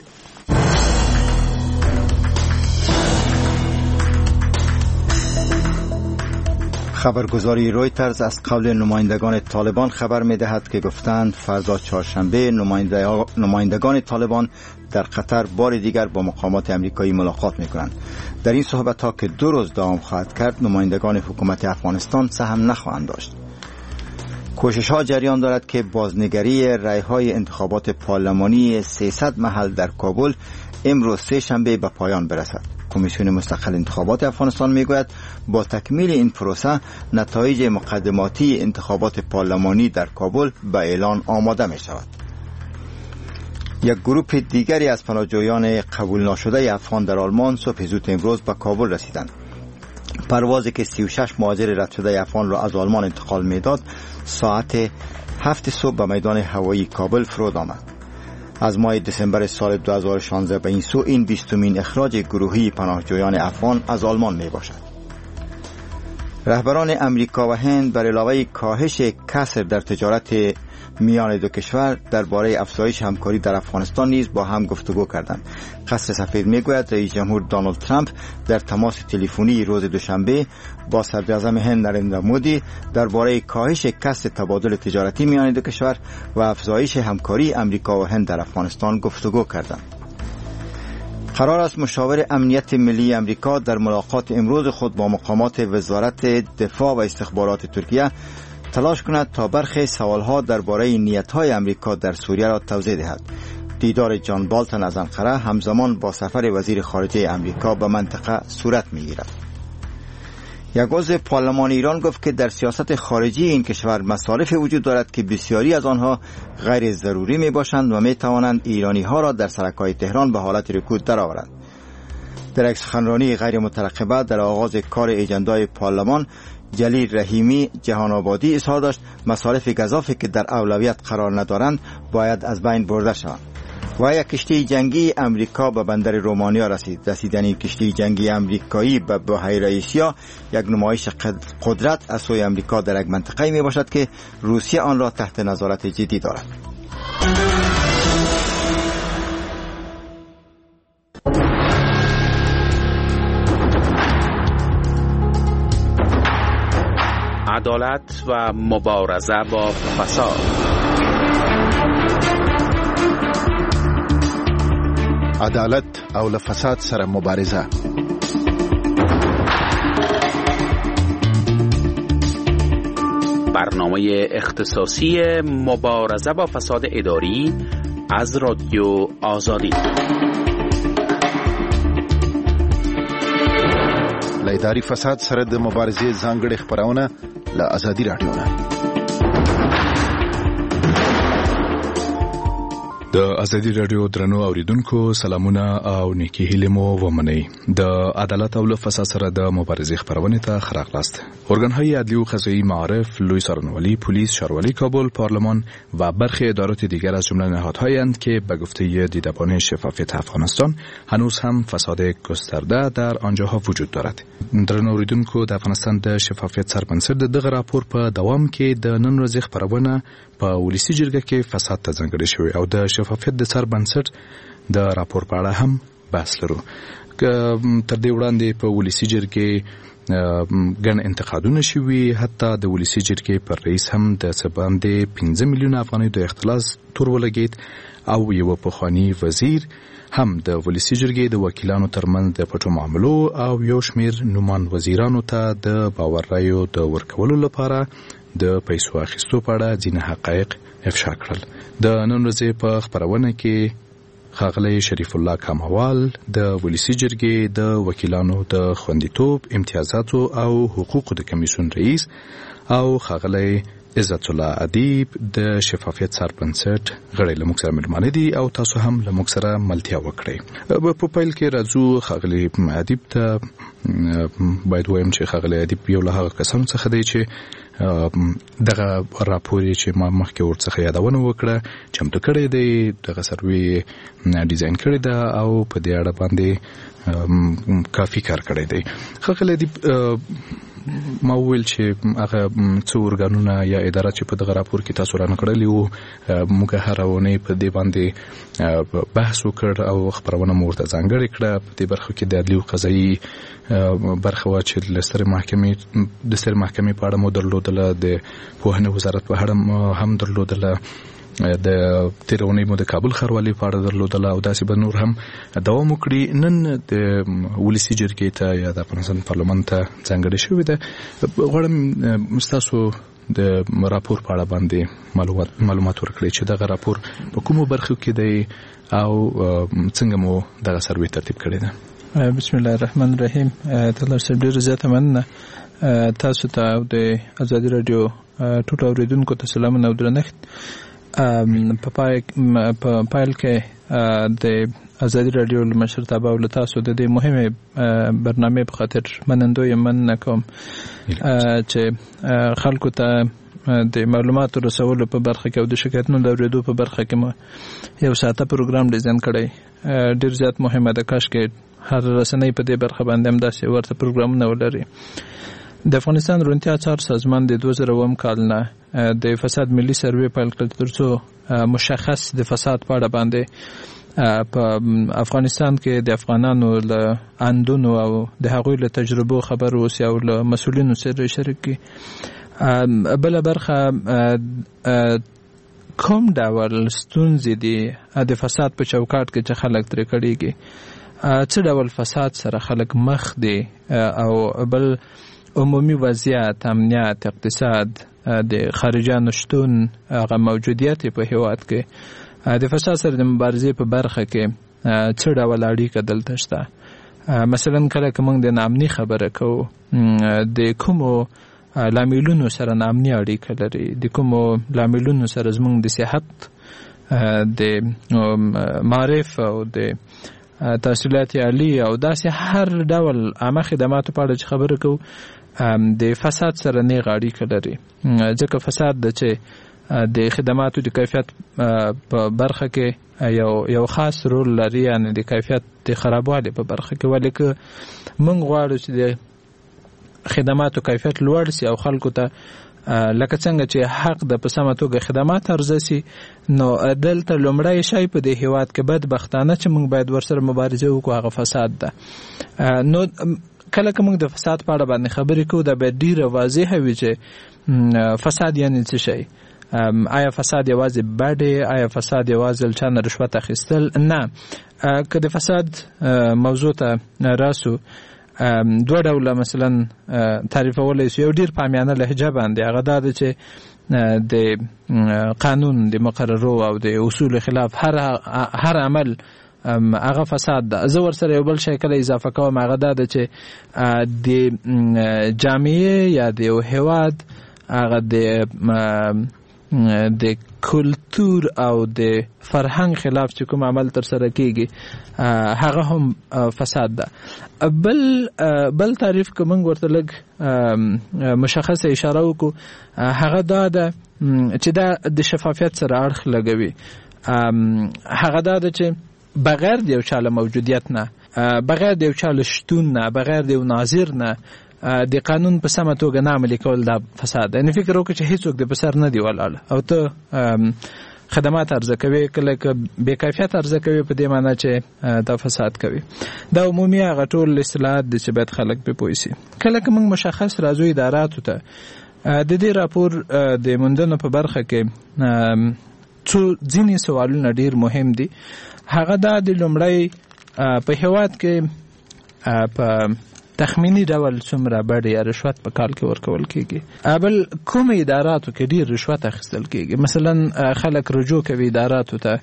خبرگزاری رویترز از قول نمایندگان طالبان خبر می‌دهد که گفتند فردا چهارشنبه نمایندگان طالبان در قطر بار دیگر با مقامات امریکایی ملاقات می‌کنند. در این صحبت‌ها که 2 روز دوام خواهد کرد، نمایندگان حکومت افغانستان سهم نخواهند داشت. کوشش‌ها جریان دارد که بازنگری رأی‌های انتخابات پارلمانی 300 محل در کابل امروز سه‌شنبه به پایان برسد. کمیسیون مستقل انتخابات افغانستان میگوید با تکمیل این پروسه نتایج مقدماتی انتخابات پارلمانی در کابل به اعلان آماده می شود. یک گروه دیگری از پناهجویان قبول نشده افغان در آلمان صبح زود امروز به کابل رسیدند. پروازی که 36 مهاجر رد شده افغان را از آلمان انتقال میداد ساعت 7 صبح به میدان هوایی کابل فرود آمد. از ماه دسامبر سال 2016 به این سو این 20مین اخراج گروهی پناهجویان افغان از آلمان می باشد. رهبران امریکا و هند بر علاوه کاهش کسر در تجارت میان دو کشور درباره افزایش همکاری در افغانستان نیز با هم گفتگو کردند. قصر سفید میگوید رئیس جمهور دونالد ترامپ در تماس تلفنی روز دوشنبه با صدر اعظم هند نریندرا مودی درباره کاهش کسر تبادل تجارتی میان دو کشور و افزایش همکاری امریکا و هند در افغانستان گفتگو کردند. قرار است مشاور امنیت ملی امریکا در ملاقات امروز خود با مقامات وزارت دفاع و استخبارات ترکیه تلاش کند تا برخی سوالها درباره نیت‌های امریکا در سوریه را توضیح دهد. دیدار جان بالتون از انقره همزمان با سفر وزیر خارجه امریکا به منطقه صورت می‌گیرد. یک عضو پارلمان ایران گفت که در سیاست خارجی این کشور مصالح وجود دارد که بسیاری از آنها غیر ضروری میباشند و میتوانند ایرانی‌ها را در سرک‌های تهران به حالت رکود درآورند. در یک سخنرانی غیر مترقبه در آغاز کار اجندای پارلمان، جلیل رحیمی جهان آبادی اظهار داشت مصارف گزافی که در اولویت قرار ندارند باید از بین برده شوند. و یک کشتی جنگی امریکا به بندر رومانیا رسیدن این کشتی جنگی امریکایی به بحیره آسیا یک نمایش قدرت از سوی امریکا در یک منطقه می باشد که روسیه آن را تحت نظارت جدی دارد. عدالت و مبارزه با فساد. عدالت او له فساد سره مبارزه. برنامه اختصاصی مبارزه با فساد اداری از رادیو آزادی. له اداري فساد سره د مبارزې ځانګړې خبرونه له آزادي رادیو نه. د ازادي رادیو درنو اوریدونکو سلامونه او نیکی هیله مو ومنئ. د عدالت او فساد سره د مبارزې خبرونه ته خراغلاست. ارګانهای عدلی و قضایی معارف، لوی سارنوالی، پلیس، شارولی کابل، پارلمان و برخی ادارات دیگر از جمله نهادهایی اند که به گفته دیدبان شفافیت افغانستان هنوز هم فساد گسترده در آنجاها وجود دارد. درنو اوریدونکو د افغانستان د شفافیت سربنسر د دغه راپور په دوام کې د نن ورځې خبرونه په ولسی جرګه کې فساد ته ځانګړې شوې او د شفافیت د سربنسر د راپور په اړه هم بحث لرو. تر دې وړاندې په ولسی جرګه ګڼ انتقادونه شوي، حتی د ولسی جرګې پر رئیس هم د سباندې 15 میلیون افغانۍ د اختلاس تور ولګید او یو پخوانی وزیر هم د ولسی جرګې د وکیلانو ترمنځ د پټو معاملو او یو شمیر نومان وزیرانو ته د باور رایو د ورکولو لپاره د پیسو اخیستو په اړه ځینې حقایق افشا کړل. د نن ورځې په خبرونه کې ښاغلی شریف الله کاموال د ولسی جرګې د وکیلانو د خوندیتوب، امتیازاتو او حقوقو د کمیسیون رئیس او ښاغلی عزت الله ادیب د شفافیت سرپنسټ غړي له موږ سره ملمانه دي او تاسو هم له موږ سره ملتیا وکړئ. په پیل کې راځو خغلی ادیب ته باید وایم چې خغلی ادیب یو له هغه کسانو څخه دی چې دغه راپور چې ما مخکې ورڅخه یادونه وکړه چمتو کړی دی، دغه سروي ډیزاین کړی دا او په دې اړه باندې کافي کار کړی دی. خغلی ادیب ما ویل چې هغه څو ورګانونه یا ادارات چې په دغه راپور کې تاسو رانه کړلی وو موږ هر ورځ په دې باندې بحث وکړ او خبرونه مو ورته ځانګړې کړه. په دې برخه کې د عدلي او قضایي برخه وا چې د سترې محکمې په اړه مو درلودله، د پوهنې وزارت په اړه هم درلودله، د تیرونی مو د کابل ښاروالۍ په اړه درلودله او داسې به نور هم دوام وکړي. نن د ولسي جرګې ته یا د افغانستان پارلمان ته ځانګړې شوې ده. غواړم ستاسو د راپور په اړه باندې معلومات ورکړئ چې دغه راپور په کومو برخو کې دی او څنګه مو دغه سروي ترتیب کړی ده. بسم الله الرحمن الرحیم. تاسو سره ډیر زیاته مننه. تاسو ته او د ازادي رادیو ټول اوریدونکو ته سلام او درنښت. په پایل کې د ازادي رادیو مشرتابه او تاسو د دې مهمه برنامه په خاطر منندوی مننه کوم چې خلکو ته د معلوماتو رسولو په برخه کې او د شکایتونو د اوریدو په برخه کې یو ساعته پروګرام ډیزاین کړی. ډیر زیات مهمه ده، کاش کې هر رسنۍ په دې برخه باندې هم داسې ورته پروګرامونه ولري. د افغانستان روغتیا څار سازمان د 2000 کال نه د فساد ملي سروي پیل کړ ترڅو مشخص د فساد په اړه باندې په افغانستان کې د افغانانو له اندونو او د هغوی له تجربو خبر اوسي او له مسؤلینو سره شریک کی. بل برخه کوم ډول ستونزې دي د فساد په چوکاټ کې چې خلک ترې کړيږي، څه ډول فساد سره خلک مخ دي او بل عمومي وضعیت، امنیت، اقتصاد، د خارجانو شتون، هغه موجودیت په هیواد کې د فساد سره د مبارزې په برخه کې څه ډول اړیکه دلته شته. مثلا کله که موږ د نامني خبره کوو، د کومو لاملونو سره نامني اړیکه لري، د کومو لاملونو سره زموږ د صحت، د معرف او د تحصیلات عالی او داسې هر ډول عامه خدماتو په اړه چې خبره کوو د فساد سره نیغه اړیکه لري. ځکه فساد د چې د خدماتو د کیفیت په برخه کې یو خاص رول لري، یعنی د کیفیت د خرابوالي په برخه کې. ولې که موږ غواړو چې د خدماتو کیفیت لوړ سي او خلکو ته لکه څنګه چې حق د په سمه توګه خدمات عرضه سي، نو دلته لومړی شی په دې هیواد کې بدبختانه چې موږ باید ورسره مبارزه وکړو هغه فساد ده. نو کله که موږ د فساد په اړه باندې خبرې کوو دا باید ډیره واضحه وي چې فساد یعنی څه شی. آیا فساد یوازې بد دی؟ آیا فساد یوازې له چا نه رشوت اخیستل؟ نه. که د فساد موضوع ته راسو، دوه ډوله مثلا تعریفولی سو. یو ډیر په عامیانه لهجه باندې، هغه دا ده چې د قانون د مقررو او د اصول خلاف هر عمل هغه فساد ده. زه ورسره یو بل شی کله اضافه کوم، هغه دا ده چې د جامعه یا د یو هیواد هغه د کلتور او د فرهنګ خلاف چې کوم عمل تر سره کیږي هغه هم فساد ده. بل تعریف که موږ ورته لږ مشخصه اشاره وکړو، هغه دا ده چې دا د شفافیت سره اړخ لګوي. هغه دا ده چې بغیر د یو چا له موجودیت نه، بغیر د یو چا له شتون نه، بغیر د یو ناظر نه د قانون په سمه توګه نه عملي کول دا فساد. یعنې فکر وکړه چې هیڅوک د په سر نه دی ولاړ او ته خدمات عرضه کوي، کله که بې کیفیت عرضه کوي، په دې معنی چې دا فساد کوي. دا عمومي هغه ټول اصطلاحات دي چې باید خلک پرې پوه سي. کله که موږ مشخص راځو اداراتو ته، د دې راپور د موندنو په برخه کې ځینې سوالونه ډیر مهم دي. هغه دا د لومړی په هیواد کې په تخمینی ډول څومره بډې یا رشوت په کال کې ورکول کېږي. بل کوم اداراتو کې ډیر رشوت اخیستل کېږي. مثلا خلک رجوع کوي اداراتو ته،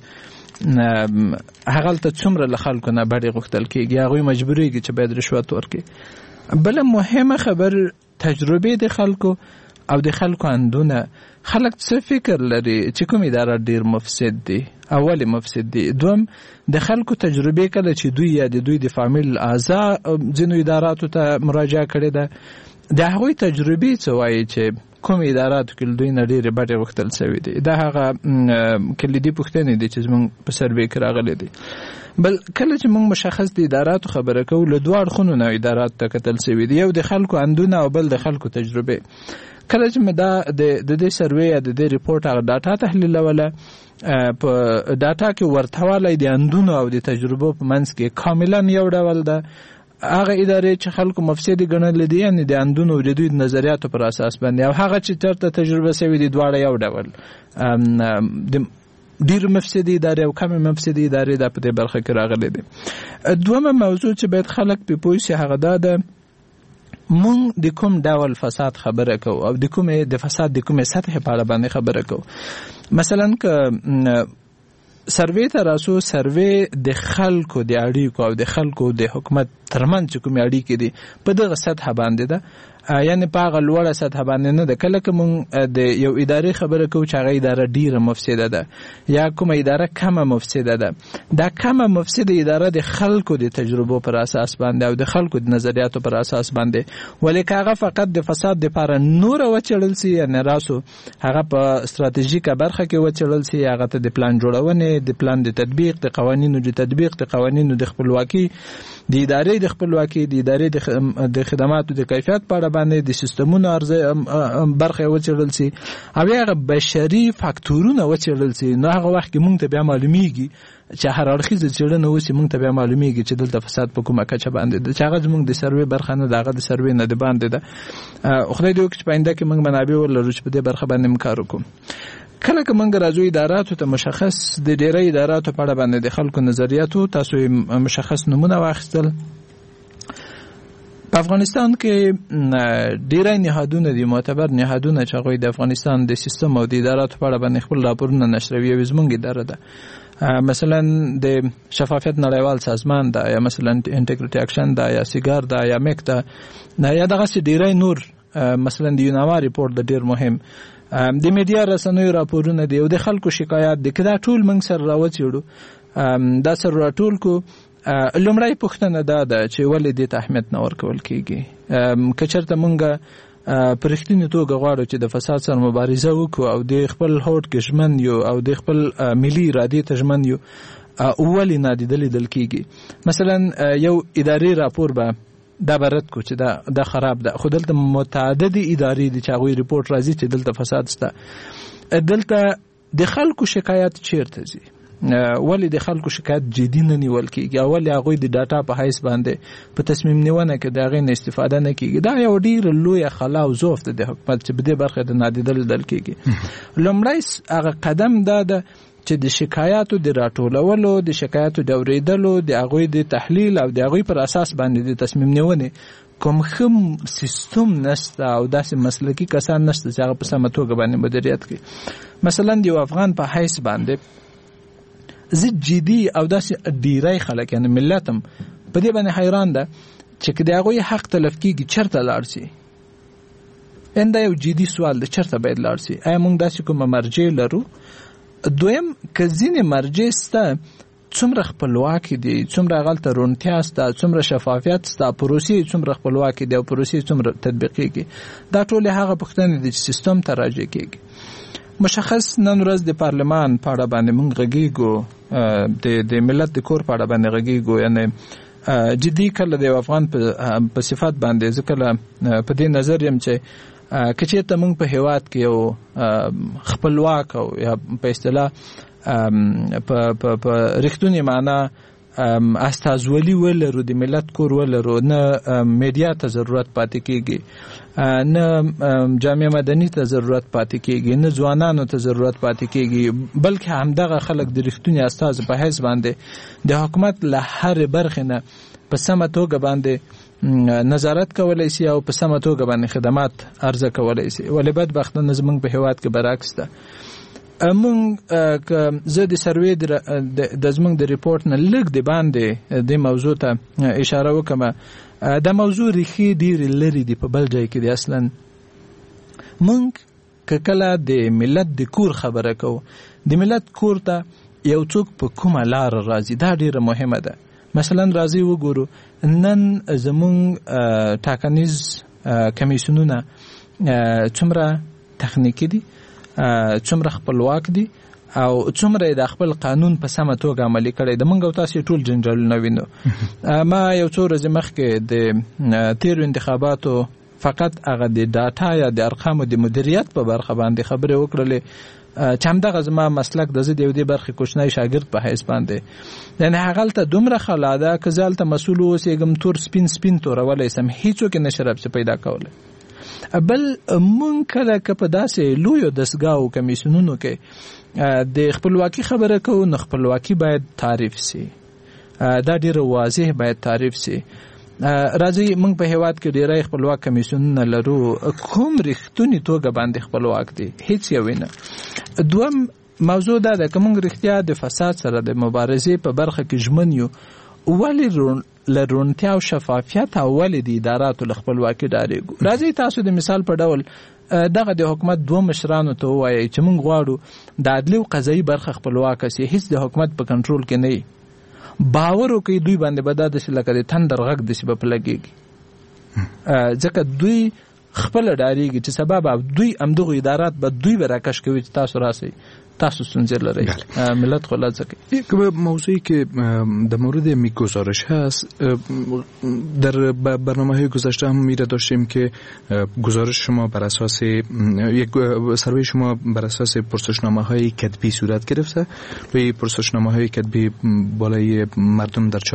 هغلته څومره له خلکو نه بډې غوښتل کېږي، هغوی مجبوریږي چې باید رشوت ورکړي. بله مهمه خبر تجربې د خلکو او د خلکو اندونه خلک څه فکر لري چې کوم اداره ډیر مفسد دي اولی مفسد دي دوم د خلکو تجربه کله چې دوی یا د دوی د فامیل اعضاء ځینو اداراتو ته مراجعه کړې ده د هغوی تجربه څه وایي چې کوم اداراتو کې دوی نه ډېرې بټې غوښتل شوي دي دا هغه کلیدي پوښتنې دي چې زموږ په سروې کې راغلي دي بل کله چې موږ مشخص د اداراتو خبره کوو له دوه اړخونو نه اداراتو ته کتل شوي دي یو د خلکو اندونه او بل د خلکو تجربه کله چې مې دا د دې سروې یا د دې ریپورټ هغه ډاټا تحلیلوله په ډاټا کې ورتهوالی د اندونو او د تجربو په منځ کې کاملا یو ډول ده هغه ادارې چې خلکو مفسدې ګڼلې دي یعنې د اندونو او د دوی د نظریاتو پر اساس باندې او هغه چې چېرته تجربه شوي دي دواړه یو ډول ډېر مفسدې ادارې او کمې مفسدې ادارې دا په دې برخه کې راغلي دي دومه موضوع چې باید خلک پې پوه شي هغه دا ده مونږ د کوم ډول فساد خبره کوو او د فساد د کومې سطحې په اړه باندې خبره کوو مثلا که سروې ته راسو سروې د خلکو د اړیکو او د خلکو د حکومت ترمنځ چې کومې اړیکې دي په دغه سطحه باندې ده یعنې په هغه لوړه سطحه باندې نه ده کله که مونږ د یو ادارې خبره کوو چې هغه اداره ډیره مفسده ده یا کومه اداره کمه مفسده ده دا کمه مفسده اداره د خلکو د تجربو پر اساس باندې او د خلکو د نظریاتو پر اساس باندې ولې که هغه فقط د فساد دپاره نوره وچړل سي یعنې راسو هغه په ستراتیژیکه برخه کې وچړل سي هغه ته د پلان جوړونې د پلان د تطبیق د قوانینو د تطبیق د قوانینو د خپلواکي د ادارې د خپلواکي د ادارې د خدماتو د کیفیت په اړه باندې د سیستمونو برخه وچړل سي او هغه بشري فاکتورونه وچړل سي نو هغه وخت کې مونږ ته بیا معلومیږي چې هر اړخیزه څېړنه وسي مونږ ته بیا معلومیږي چې دلته فساد په کومه کچه باندې ده چې هغه زموږ د سروې برخه نه ده هغه د سروې نه د باندې ده خدای دې وکړي چې په آینده کې مونږ منابع ولرو چې په دې برخه باندې کار وکړو کله که مونږ راځو اداراتو ته مشخص د ډېری اداراتو په اړه باندې د خلکو نظریاتو تاسو مشخص نمونه واخیستل په افغانستان کې ډېری نهادونه دي معتبر نهادونه چې هغوی د افغانستان د سیستم او د اداراتو په اړه باندې خپل راپورونه نشروي یوې زموږ اداره ده مثلا د شفافیت نړیوال سازمان ده یا مثلا انټیګریټي اکشن ده یا سیګار ده یا میک ده یا دغسې ډېری نور مثلا د یوناما ریپورټ ده ډېر مهم د میډیا رسنیو راپورونه دي او د خلکو شکایات دي که دا ټول موږ سره راوڅېړو دا سره راټول کو لومړی پوښتنه دا ده چې ولې دې ته اهمیت نه ورکول کېږي که چېرته موږ په رښتینې توګه غواړو چې د فساد سره مبارزه وکړو او د خپل هوډ کې ژمن یو او د خپل ملي ارادې ته ژمن یو ولې نادیده لیدل کېږي مثلا یو اداري راپور به دا برد کو چې دا خراب ده خو دلته متعدد ادارې دي چې هغوی ریپورټ راځي چې دلته فساد شته دلته د خلکو شکایت چیرته ځي ولې د خلکو شکایت جدي نه نیول کېږي او ولې هغوی د ډاټا په حیث باندې په تصمیم نیونه کې د هغې نه استفاده نه کېږي دا یو ډېره لویه خلا او ضعف ده د حکومت چې په دې برخه د نادیده لیدل کېږي لومړی هغه قدم دا ده چې د شکایاتو د راټولولو د شکایاتو د اورېدلو د هغوی د تحلیل او د هغوی پر اساس باندې د تصمیم نیونې کوم ښه سیستم نشته او داسې مسلکي کسان نشته چې هغه په سمه توګه باندې مدیریت کوي مثلا د یو افغان په حیث باندې زه جدي او داسې ډیری خلک یعنې ملت هم په دې باندې حیران ده چې که د هغوی حق تلف کېږي چېرته لاړ شي دا یو جدي سوال ده چېرته باید لاړ شي آیا موږ داسې کومه مرجع لرو دویم که ځینې مرجع سته څومره خپلواکي دي څومره هغلته روڼتیا سته څومره شفافیت سته پروسې څومره خپلواکي دي او پروسې څومره تطبیقېږي دا ټولې هغه پوښتنې دي چې سیستم ته راجع کېږي مشخص نن ورځ د پارلمان په اړه باندې موږ غږیږو د ملت د کور په اړه باندې غږیږو یعنې جدي کله د یو افغان په صفت باندې زه کله په دې نظر یم چې که چېرته موږ په هېواد کې یو خپلواک او یا په اصطلاح په رښتونې معنا استازولي ولرو د ملت کور ولرو نه میډیا ته ضرورت پاتې کېږي نه جامعه مدني ته ضرورت پاتې کېږي نه ځوانانو ته ضرورت پاتې کېږي بلکې همدغه خلک د رښتونې استازو په حیث باندې د حکومت له هرې برخې نه په سمه توګه باندې نظارت کولای شي او په سمه توګه باندې خدمات عرضه کولای شي ولې بدبختانه زموږ په هېواد کې برعکس ده مونږ زه د سروې د زموږ د ریپورټ نه لږ د باندې د موضوع ته اشاره وکړم دا موضوع ریښې ډېرې لرې دي په بل ځای کې دي اصلا مونږ کله د ملت د کور خبره کوو، د ملت کور ته یو څوک په کومه لار راځي، دا ډیره مهمه ده. مثلا راځي وګورو نن زمونږ ټاکنیز کمیسیونونه څومره تخنیکی دي، څومره خپلواک دي او څومره د خپل قانون په سمه توګه عملي کړي. د منګو تاسو ټول جنجالونه وینو. ما یو څو ورځې مخکې د تیر انتخاباتو فقط هغه د ډاټا یا د ارقامو د مدیریت په برخه باندې خبرې وکړلې، چې همدغه زما مسلک د زه د یو دې برخې کوچنی شاګرد په حیث باندې، یعنې هغلته دومره خلا ده که زه هلته مسؤل اوسېږم تور سپین تورولی سم، هېڅوک یې نشي رابطه پیدا کولی. بل مونږ کله که په داسې لویو دستګاهو کمیسیونونو کې د خپلواکي خبره کوو، نو خپلواکي باید تعریف سي، دا ډیره واضح باید تعریف سي. راځي مونږ په هیواد کې ډیری خپلواک کمیسیونونه لرو، کوم رښتونی توګه باندې خپلواک دي؟ هیڅ یو نه. دوم موضوع دا ده که مونږ رښتیا د فساد سره د مبارزې په برخه کې ژمن یو، ولې لرونتیا او شفافیت او ولې د اداراتو له خپلواکي ډارېږو؟ راځي تاسو د مثال په ډول دغه د حکومت دوه مشرانو ته ووایئ چې موږ غواړو د عدلي او قضایي برخه خپلواکه سي، هیڅ د حکومت په کنټرول کې نه وي. باور وکړئ دوی باندې به دا داسې لکه د تندر غږ داسې به په لګېږي، ځکه دوی خپله ډارېږي چې سبا به دوی همدغو ادارات به دوی به راکش کوي چې تاسو راسئ، تاسو ستونزه لرید، ملت خلاصه کنید. یک موضوعی که در مورد میگزارش هست، در برنامه‌های گذشته هم میره داشتیم که گزارش شما بر اساس یک سروی شما بر اساس پرسشنامه‌های کتبی صورت گرفته. روی پرسشنامه‌های کتبی بالای مردم در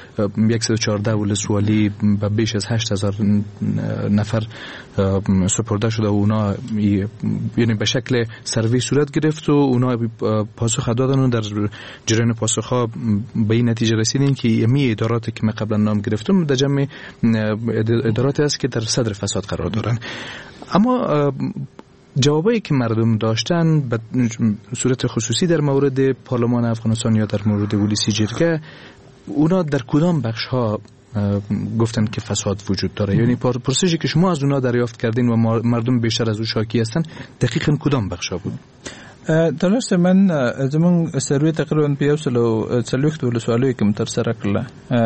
114 ولسوالی به بیش از 8000 نفر سپرده شده و اونا یعنی به شکل سروی صورت گرفت و اونا پاسخ دادن و در جریان پاسخ‌ها به این نتیجه رسیدن که یمی اداراتی که من قبلا نام گرفتم در جمع اداراتی است که در صدر فساد قرار دارن. اما جوابایی که مردم داشتن به صورت خصوصی در مورد پارلمان افغانستان یا در مورد ولسی جرگه، اونا در کدام بخش‌ها گفتن که فساد وجود داره؟ یعنی پرسشی که شما از اونا دریافت کردین و مردم بیشتر از او شاکی هستن دقیقاً کدام بخش‌ها بود؟ درسته من زمون سروي تقریبا په 140 ولسوالیو کې مترسره کړله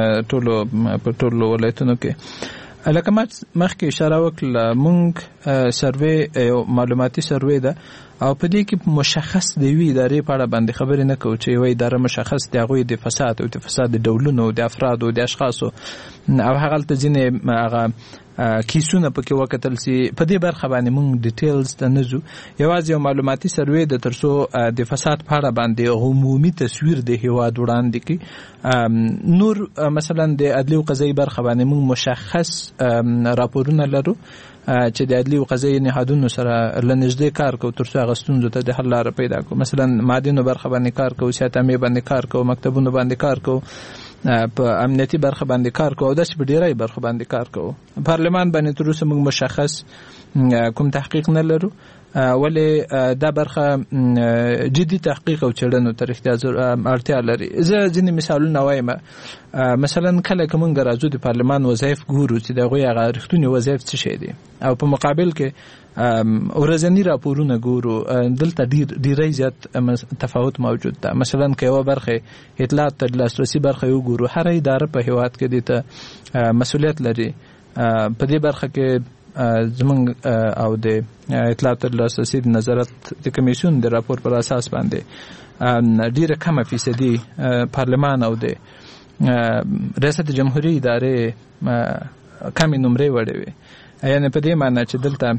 په ټولو ولایتونو کې. لکه مخکې اشاره وکړه، مونږ سروي یو معلوماتي سروي ده او په دې کې مشخص دی وی ادارې په اړه باندې خبرې نه کوو چې یوه اداره مشخص دی هغوی د فساد او د فساد د ډولونو د افرادو د اشخاصو او هغلته ځینې هغه کیسونه پکې وکتل سي. په دې برخه باندې مونږ ډیټیلز ته نه ځو، یوازې یو معلوماتي سروي د ترڅو د فساد په اړه باندې عمومي تصویر د هیواد وړاندې کړي. نور مثلا د عدلي او قضایي برخه باندې مونږ مشخص راپورونه لرو چې د عدلي او قضایي نهادونو سره لنږدې کار کوو ترڅو هغه ستونزو ته د حل لاره پیدا کړو. مثلا معادنو برخه باندې کار کوو، سیاتامې باندې کار کوو، مکتبونو باندې کار کوو، په امنیتي برخه باندې کار کوو، داسې په ډیری برخه باندې کار کوو. پارلمان باندې تر اوسه موږ مشخص کوم تحقیق نه لرو، ولې دا برخه جدي تحقیق او څېړنو ته اړتیا لري. زه ځینې مثالونه وایم. مثلا کله که موږ راځو د پارلمان وظایف ګورو چې د هغوی هغه رښتونې وظایف څه شی دي او په مقابل کې ورځني راپورونه ګورو، دلته ډیری زیات تفاوت موجود ده. مثلا که یوه برخه اطلاعات ته لاسرسي برخه وګورو، هر اداره په هیواد کې دې ته مسؤلیت لري. په دې برخه کې زمونږ او د اطلاعات لاسرسي د نظارت د کمیسیون د راپور پر اساس باندې ډیره کمه فیصدي پارلمان او د ریاست جمهوریت ادارې کمې نمرې وړې وي. یعنې په دې معنی چې دلته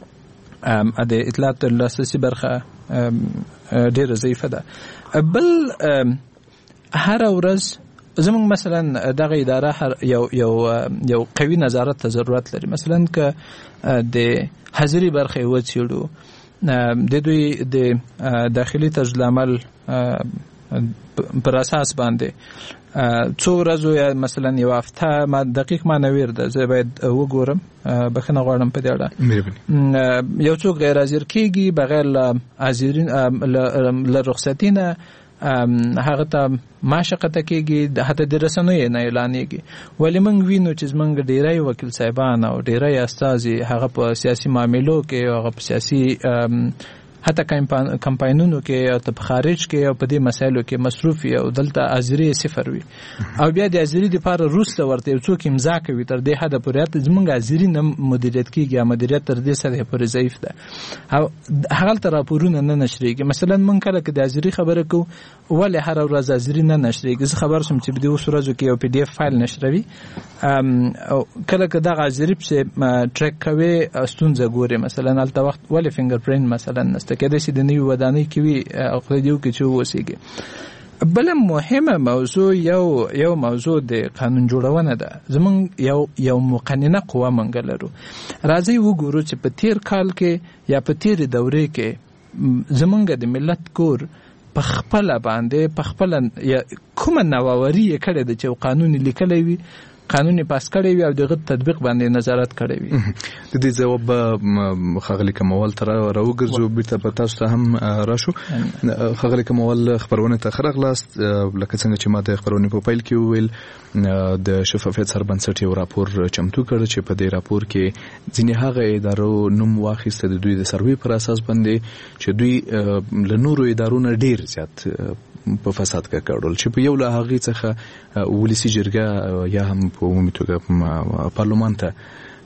د اطلاعات لاسرسي برخه ډیره ضعیفه ده. بل هر ورځ زمونږ مثلا دغه اداره یو قوي نظارت ته ضرورت لري. مثلا که د حاضري برخه وڅېړو، د دوی د داخلي تجدیدالعمل پر اساس باندې څو ورځو یا مثلا یو هفته، ما دقیق معنویر ده، زه باید وګورم، بخښنه غواړم په دې اړه. یو څوک غیر حاضر کېږي بغیر له رخصتي نه هغه ته ماشقته کېږي، حتی د رسنیو نه اعلانېږي. ولې موږ وینو چې زموږ ډیری وکیل صاحبان او ډیری استازي هغه په سیاسي معاملو کې او هغه په سیاسي حتی کمپاینونو کې او په خارج کې او په دې مسایلو کې مصروف وي او دلته حاضري صفر وي، او بیا د حاضري لپاره روسته ورته یو څوک امضا کوي تر دې حده پورې زموږ حاضري نه مدیریت کېږي، مدیریت تر دې سره پورې ضعیف ده. او هغه تر راپورونه نه نشریږي. مثلا موږ کله کې د حاضري خبره کوو ولې هر ورځ حاضري نه نشریږي. زه خبر شم چې په دې اوس ورځو کې یو PDF فایل نشروي، او کله کې دغه حاضري په ټریک کوي ستونزه ګوري. مثلا هلته وخت ولې فینګر پرینټ مثلا نشته، کېدای شي د نوې ودانۍ کې وي او خدای دې وکړي چې واوسېږي. بله مهمه موضوع یو موضوع د قانون جوړونه ده. زمونږ یو مقننه قوه موږ لرو. راځئ وګورو چې په تیر کال کې یا په تیر دورې کې زمونږ د ملت کور په خپله باندې په خپله کومه نوآوري یې کړې ده چې قانون لیکلی وي، قانون پاس کړی وي او دغه تطبیق باندې نظارت کړی وي. د دې جواب خغلی کمال تر راوګرځو بیرته په تاسو ته هم راشو. خغلی کمال خبرونه ته خرغلاست، لکه څنګه چې ما د خبرونه په پیل کې ویل د شفافیت سربنسټ یو راپور چمتو کړ چې په دې راپور کې ځینې هغه ادارو نوم واخیسته د دوی د سروې پر اساس باندې چې دوی له نورو ادارو نه ډیر زیات په فساد کې کړل، چې په یو له هغې څخه ولسي جرګه یا هم په عمومي توګه پارلمان ته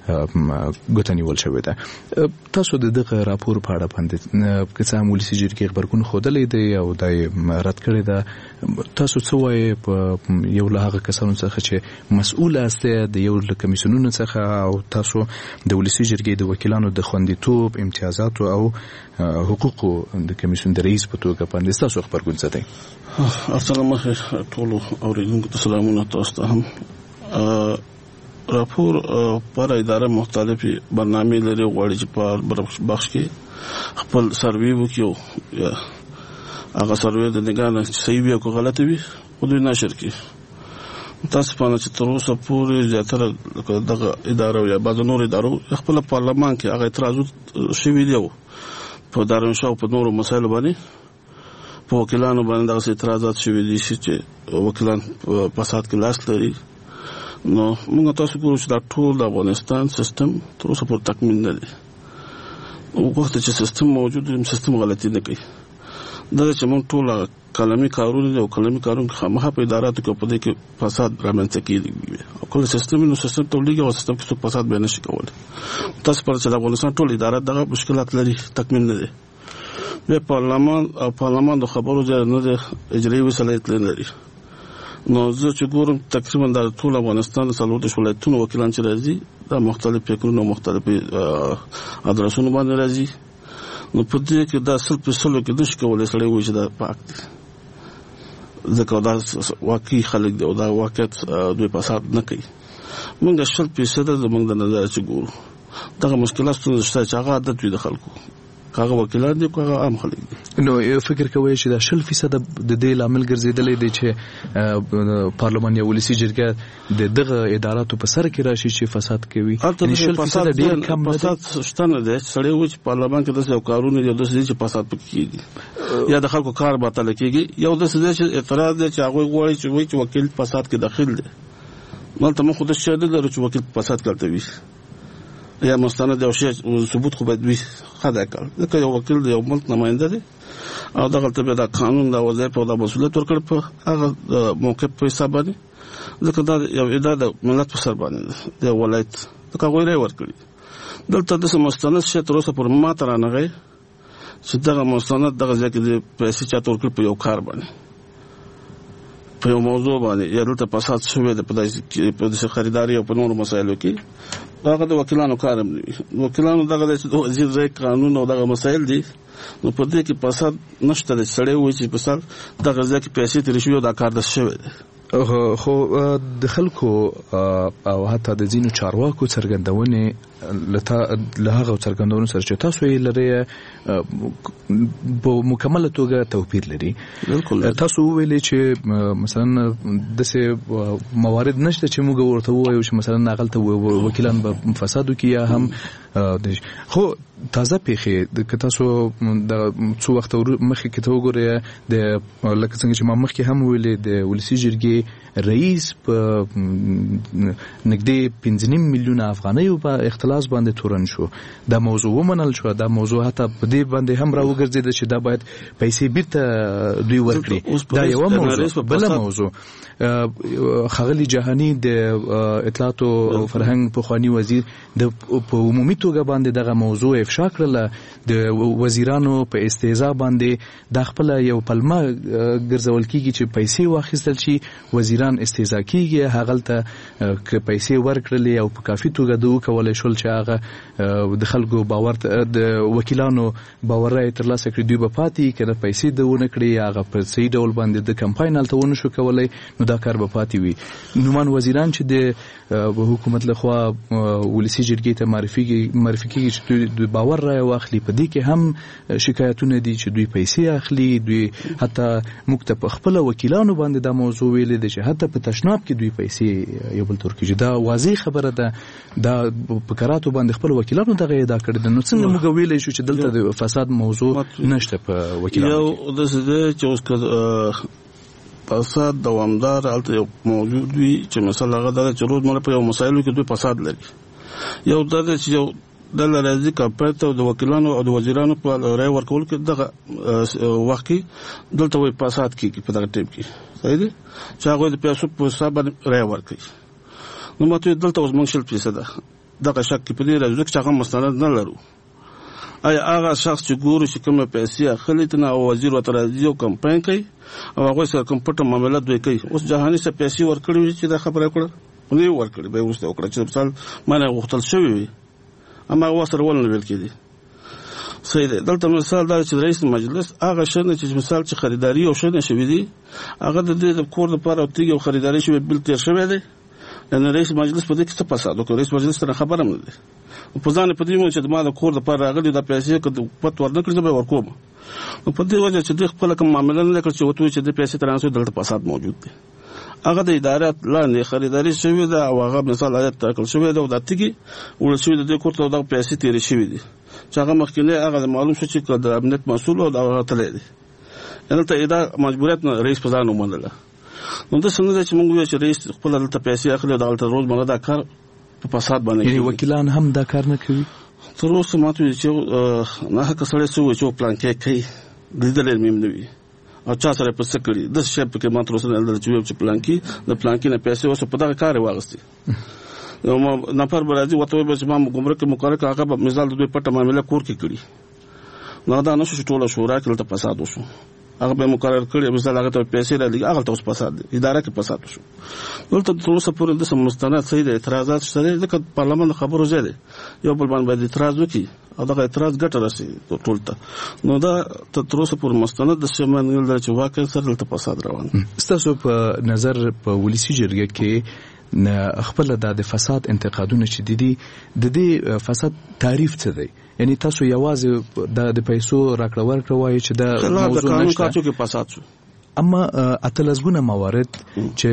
ګوته نیول شوې ده. تاسو د دغه راپور په اړه باندې که څه هم ولسي جرګې غبرګون ښودلی دی او دا یې رد کړې ده، تاسو څه وایې په یو له هغه کسانو څخه چې مسؤل یاستئ د یو له کمیسیونونو څخه او تاسو د ولسي جرګې د وکیلانو د خوندیتوب، امتیازاتو او حقوقو د کمیسیون د رئیس په توګه باندې ستاسو غبرګون څه دی؟ السلام علیکم ټولو اورېدونکو ته سلامونه. تاسو ته هم راپور پر اداره مختلفي برنامې لري، غواړي چې په بخش کې خپل سروې وکړي یا هغه سروې د نگاه چې صحیح وي او غلط وي خو دوی نشر کړي. تاسو په اړه چې تر اوسه پورې زیاتره دغه اداره یا بعض نور ادارو خپل پارلمان کې هغه اعتراضات شوي دي په دارالانشا او په نورو مسایلو باندې په وکیلانو باندې دغه اعتراضات شوي دي چې وکیلان په فساد کې لاس لري. نو موږ تاسو ګورو چې دا ټول د افغانستان سیستم تر اوسه پورې تکمیل نه دی. وخت چې سیستم موجود دی سیستم غلطي نه کوي. دا چې موږ ټول کلمي کارونه دي او کلمي کارونه خامخا په اداراتو کې په دې کې فساد رامنځته کیږي او کله سیستم نو سیستم تولیږي او سیستم کې فساد به نشي کولای. تاسو پر چې د افغانستان ټول ادارات دغه مشکلات لري، تکمیل نه دي. به پارلمان د خبرو ځای نه دی، اجرایي وسایل نه لري. نو زه چې ګورم تقریبا د ټول افغانستان څلور د ولایتونو وکیلان چې راځي دا مختلف فکرونه مختلف ادرسونه باندې راځي. نو په دې کې دا 100% کې نشي کولای سړی وایي چې دا پاک دی، ځکه دا واقعي خلک دی او دا واقعیت دوی فساد نه کوي. موږ 100% زموږ د نظر چې ګورو دغه مشکلات څه چې هغه عادت وي د خلکو، هغه وکیلان دي هغه عام خلک دي. نو فکر کوي چې دا 100% د دې لامل ګرځیدلی دی چې پارلمان یا ولسي جرګه د دغه اداراتو په سر کې راشي چې فساد کوي. یعنی 100% ډیر کم نه فساد شته نه دی. سړی و چې پارلمان کې داسې کارونه دي داسې چې فساد پکېږي یا د خلکو کار باطل کېږي، یو داسې چې اعتراض دی چې هغه غواړي چې وکیل فساد کې داخل دی. مالته مخ د شهادت لري چې وکیل فساد کوي یا مستند او شی ثبوت خو باید وي خدای کار. ځکه یو وکیل دی یو ملک نماینده دی او دغه ته د قانون د وظیفه او د مسؤلیت ورکړ په هغه موقع په حساب باندې، ځکه دا یو اداره د ملت په سر باندې د ولایت ځکه غوړې ورکړي. دلته د مستند شی تر اوسه پر ما تر نه غي چې دغه مستند دغه ځکه د پیسې چاته ورکړ په یو کار باندې په یو موضوع باندې یا دلته فساد شوی د په خریداري او په نورو مسایلو کې هغه د وکیلانو کار هم دی. وکیلانو دغه د وزیر رای قانون او دغه مسایل دي. نو په دې کې فساد نشته د سړی وایي چې فساد دغه ځکه پیسې ترې شوی او دا کار د شوی دی. خو د خلکو او حتی د ځینو چارواکو څرګندونې له هغه څرګندونو سره چې تاسو یې لرئ په مکمله توګه توپیر لري. تاسو ویلي چې مثلا داسې موارد نشته چې موږ ورته ووایو چې مثلا هغلته وکیلان به فساد وکړي یا هم خو تازه پیښې که تاسو د څو وخت مخکې کې ته وګورئ د لکه څنګه چې ما مخکې هم ویلې د ولسي جرګې رئیس په نږدې 15 میلیونه افغانیو په اختلاس باندې تورن شو. دا موضوع ومنل شو، دا موضوع حتی په دې باندې هم راوګرځېده چې دا باید پیسې بیرته دوی ورکړي. دا یو موضوع. بل موضوع ښاغلي جهاني د اطلاعات او فرهنګ پخوانی وزیر د په عمومي توګه باندې دغه موضوع افشا کړله. د وزیرانو په استهزاء باندې د خپل یو پلمه ګرځول کیږي چې پیسې واخیستل شي، وزیران استهزاء کیږي، هغه ته ک پیسې ورکړلې او په کافي توګه دوی کولای شول چې هغه د خلکو باور د وکیلانو باور یې ترلاسه کړي، دوی به پاتې کړي پیسې دونه کړي هغه په صحیح ډول باندې د کمپاین الته ونه شو کولای، نو دا کار به پاتې وي. نومان وزیران چې د حکومت لخوا ولسي جرګې ته معرفي کیږي چې دوی باور را واخلي، په دې کې هم شکایتونه دي چې دوی پیسې اخلي. دوی حتی موږ ته په خپل وکیلانو باندې دا موضوع ویلې ده چې حتی په تشناب کې دوی پیسې یو بل تور کیږي. دا واضح خبره ده. دا په کراتو باندې خپل وکیلانو دغه ادعا کړې ده. نو څنګه موږ ویلې شو چې دلته د فساد موضوع نشته په وکیلانو؟ یو د څه چې اوس فساد دوامدار البته یو موجود وي چې مثلا هغه د روزمره په یو مسایلو کې دوی فساد لري. یو د چې یو د راځي کاپټ او د وکیلانو او د وزیرانو په رای ورکول کې دغه وخت کې دلته وي فساد کیږي په دغه ټیم کې. صحیح دي چې هغه د پیسو په حساب رای ورکړي. نو ماته دلته اوس منشل پیسه ده دغه شک په دې راځي چې هغه مستند نه لرو. آیا هغه شخص چې ګوري چې کومه پیسې اخلي ته او وزیر وتر راځي او کمپاین کوي او هغه سره کوم پټه معاملات دوی کوي. اوس جهاني څه پیسې ورکړي چې دا خبره کړه نه ورکړي به اوس وکړه چې مثال مانه غوښتل شوی وي اما وسره ولنه ویل کېدی. صحیح ده. دلته مثال دا چې رئیس مجلس هغه شنه چې مثال چې خریداري او شنه شوی دی هغه د دې کور لپاره او تیګ او خریداري شوی بل تیر شوی دی. نن رئیس مجلس په دې کې څه فساد وکړ؟ رئیس مجلس سره خبره نه ده. په ځان په دې مو چې د ما د کور لپاره راغلي د پیسې کډ پټ ورنه کړی به ورکوم. نو په دې وجه چې د خپل کوم معاملې نه کړ چې وته چې د پیسې ترانسفر دلته فساد موجود دی. هغه د ادارات لاندې خریداري شوی ده او هغه مثال آیت تکل شوی ده او د تیګي ول شوی د کور ته د پیسې تیرې شوی دي چې هغه مخکینه هغه معلوم شو چې د امنیت مسؤل او د تلې دي. دلته اداره مجبوریت رئیس په ځان ومنله. نو د څنګه چې موږ چې رئیس خپل دلته پیسې اخلي او دلته روزمره دا کار په فساد باندې یعنی وکیلان هم دا کار نه کوي. تر اوسه ماته چې نه هغه سره چې پلان کې کوي لیدل مې نه وي او چا سره په سکړي د شپ کې ماته اوسه نه چې پلان کې د پلان کې نه پیسې اوسه په دا کار واغستي. نو نفر برازي وته به چې ما ګمرک مقرره هغه په مثال د دوی پټه معاملې کور کې کړی. نو دا نه شو ټوله شورا کې ته فساد وشو. هغه به مقرر کړی مثال هغه ته پیسې راځي هغه ته اوس فساد اداره کې فساد وشو. دلته تر اوسه پورې د مستند صحیح د اعتراضات سره د پارلمان خبرو زیاده یو بل باندې اعتراض وکي او دا اعتراض ګټه راسي ټولته. نو دا تر اوسه پورې مستند د شمنګل د چې واقع سره د فساد روان. ستاسو په نظر په ولسی جرګه کې خپل د فساد انتقادونه چې دي د دې فساد تعریف څه دی؟ یعنی تاسو یوازې د پیسو راکړه ورکړه وایي چې دا موضوع نشته کې فساد شو. اما اتلزګونه موارد چې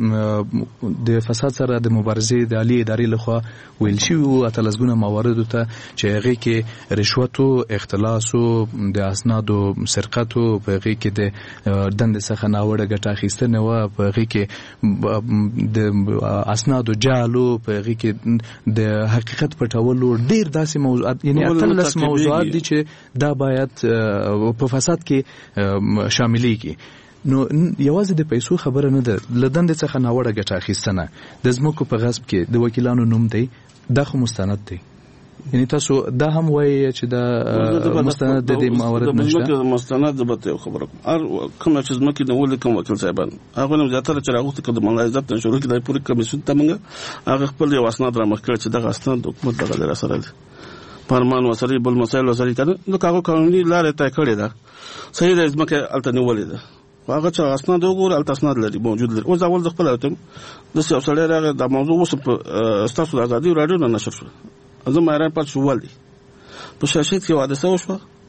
د فساد سره د مبارزې د عالی ادارې لخوا ویل شي او اتلزګونه موارد ته چې هغه کې رشوت او اختلاس او د اسنادو سرقت او په هغه کې د دند څخه ناوړه ګټه اخیستنه او په هغه کې د اسنادو جالو په هغه کې د حقیقت پټولو ډیر داسې موضوعات یعنی اتلس موضوعات دي چې دا باید په فساد کې شاملېږي. نو یوازې د پیسو خبره نه ده، لدند څخه ناوړه ګټه اخیستنه د ځمکو په غصب کې د وکیلانو نوم دی دا خو مستند دی. یعنی تاسو دا هم وایي چې دا مستند د موارد نشته. مستند د بته خبره ار کوم چې ځمکې نه ولې کوم وکیل صاحبان هغه نو زیاتره چې راغوت کده ملازمت نشو کې د پوری کمیسیون ته موږ هغه خپل یو اسناد را مخکړ چې دغه اسناد حکومت دغه سره دی فرمان وسري بل مسایل وسري کنه نو هغه قانوني لارې ته کړی دا صحیح د ځمکې الته نیولې ده. هغه چې اسناد وګور الته اسناد لري موجود لري. اوس اول خپل اتم د سیاست لري د موضوع وس په تاسو د ازادي رادیو نه نشر شو. زه مې را پات شو ولې په شاشت کې واده شو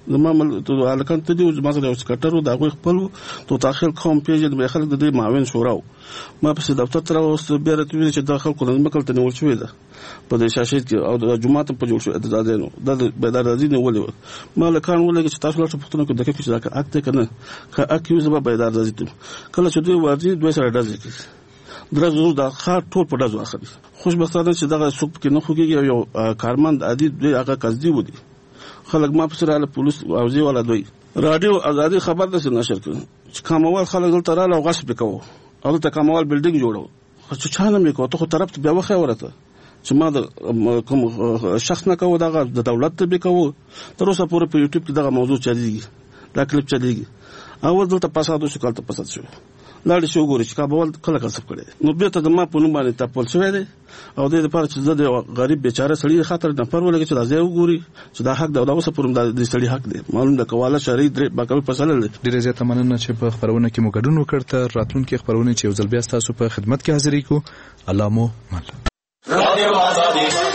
زما ته الکان ته دی ما سره یو سکټر دا غوي خپل تو داخل کوم پیج د خلک د معاون شوراو ما په دفتر تر اوس بیا راته چې داخل کول مکل ته نیول شوې ده په د شاشې کې او د جمعه په جوړ شو د دادینو د بیدار ځینې ولې ما لکان ولې چې تاسو لاته پښتنو کې دغه چې دا اکته کنه که اکیو زما بیدار ځي کله چې دوی ورځي دوی سره ډزې درځو دا خاط ټول په دزو اخلي خوشبختانه چې دغه سوق کې نه خوږي یو کارمند عادي دوی هغه قصدي ودی خلک ما په سره پولیس او ځي ولا دوی رادیو ازادي خبر ده نشر کړ چې کوموال خلک دلته رااله او غصب وکاو او ته کوموال بلډینګ جوړو خو چانه مې کو ته خو طرف ته بیا وخه ورته چې ما د کوم شخص نه کوو دغه د دولت ته به کوو تر اوسه پورې په یوټیوب کې دغه موضوع چلیږي دا کلیپ چلیږي اول دلته پاسادو شو کالته پاساد شو لاړ شو ګوري چې کابل کله کسب کړي نو به ته د ما په نوم باندې تپول شوی دی او د لپاره چې د غریب بیچاره سړي خاطر نه پر ولګي چې دا ځای وګوري چې دا حق د اوسه پرم د سړي حق دی معلوم د کواله شری درې باکل فصل دی ډیره زیاته مننه چې په خبرونه کې مو ګډون وکړ راتلونکي خبرونه چې یو ځل بیا تاسو په خدمت کې حاضرې کو الله مو مل رادیو آزادی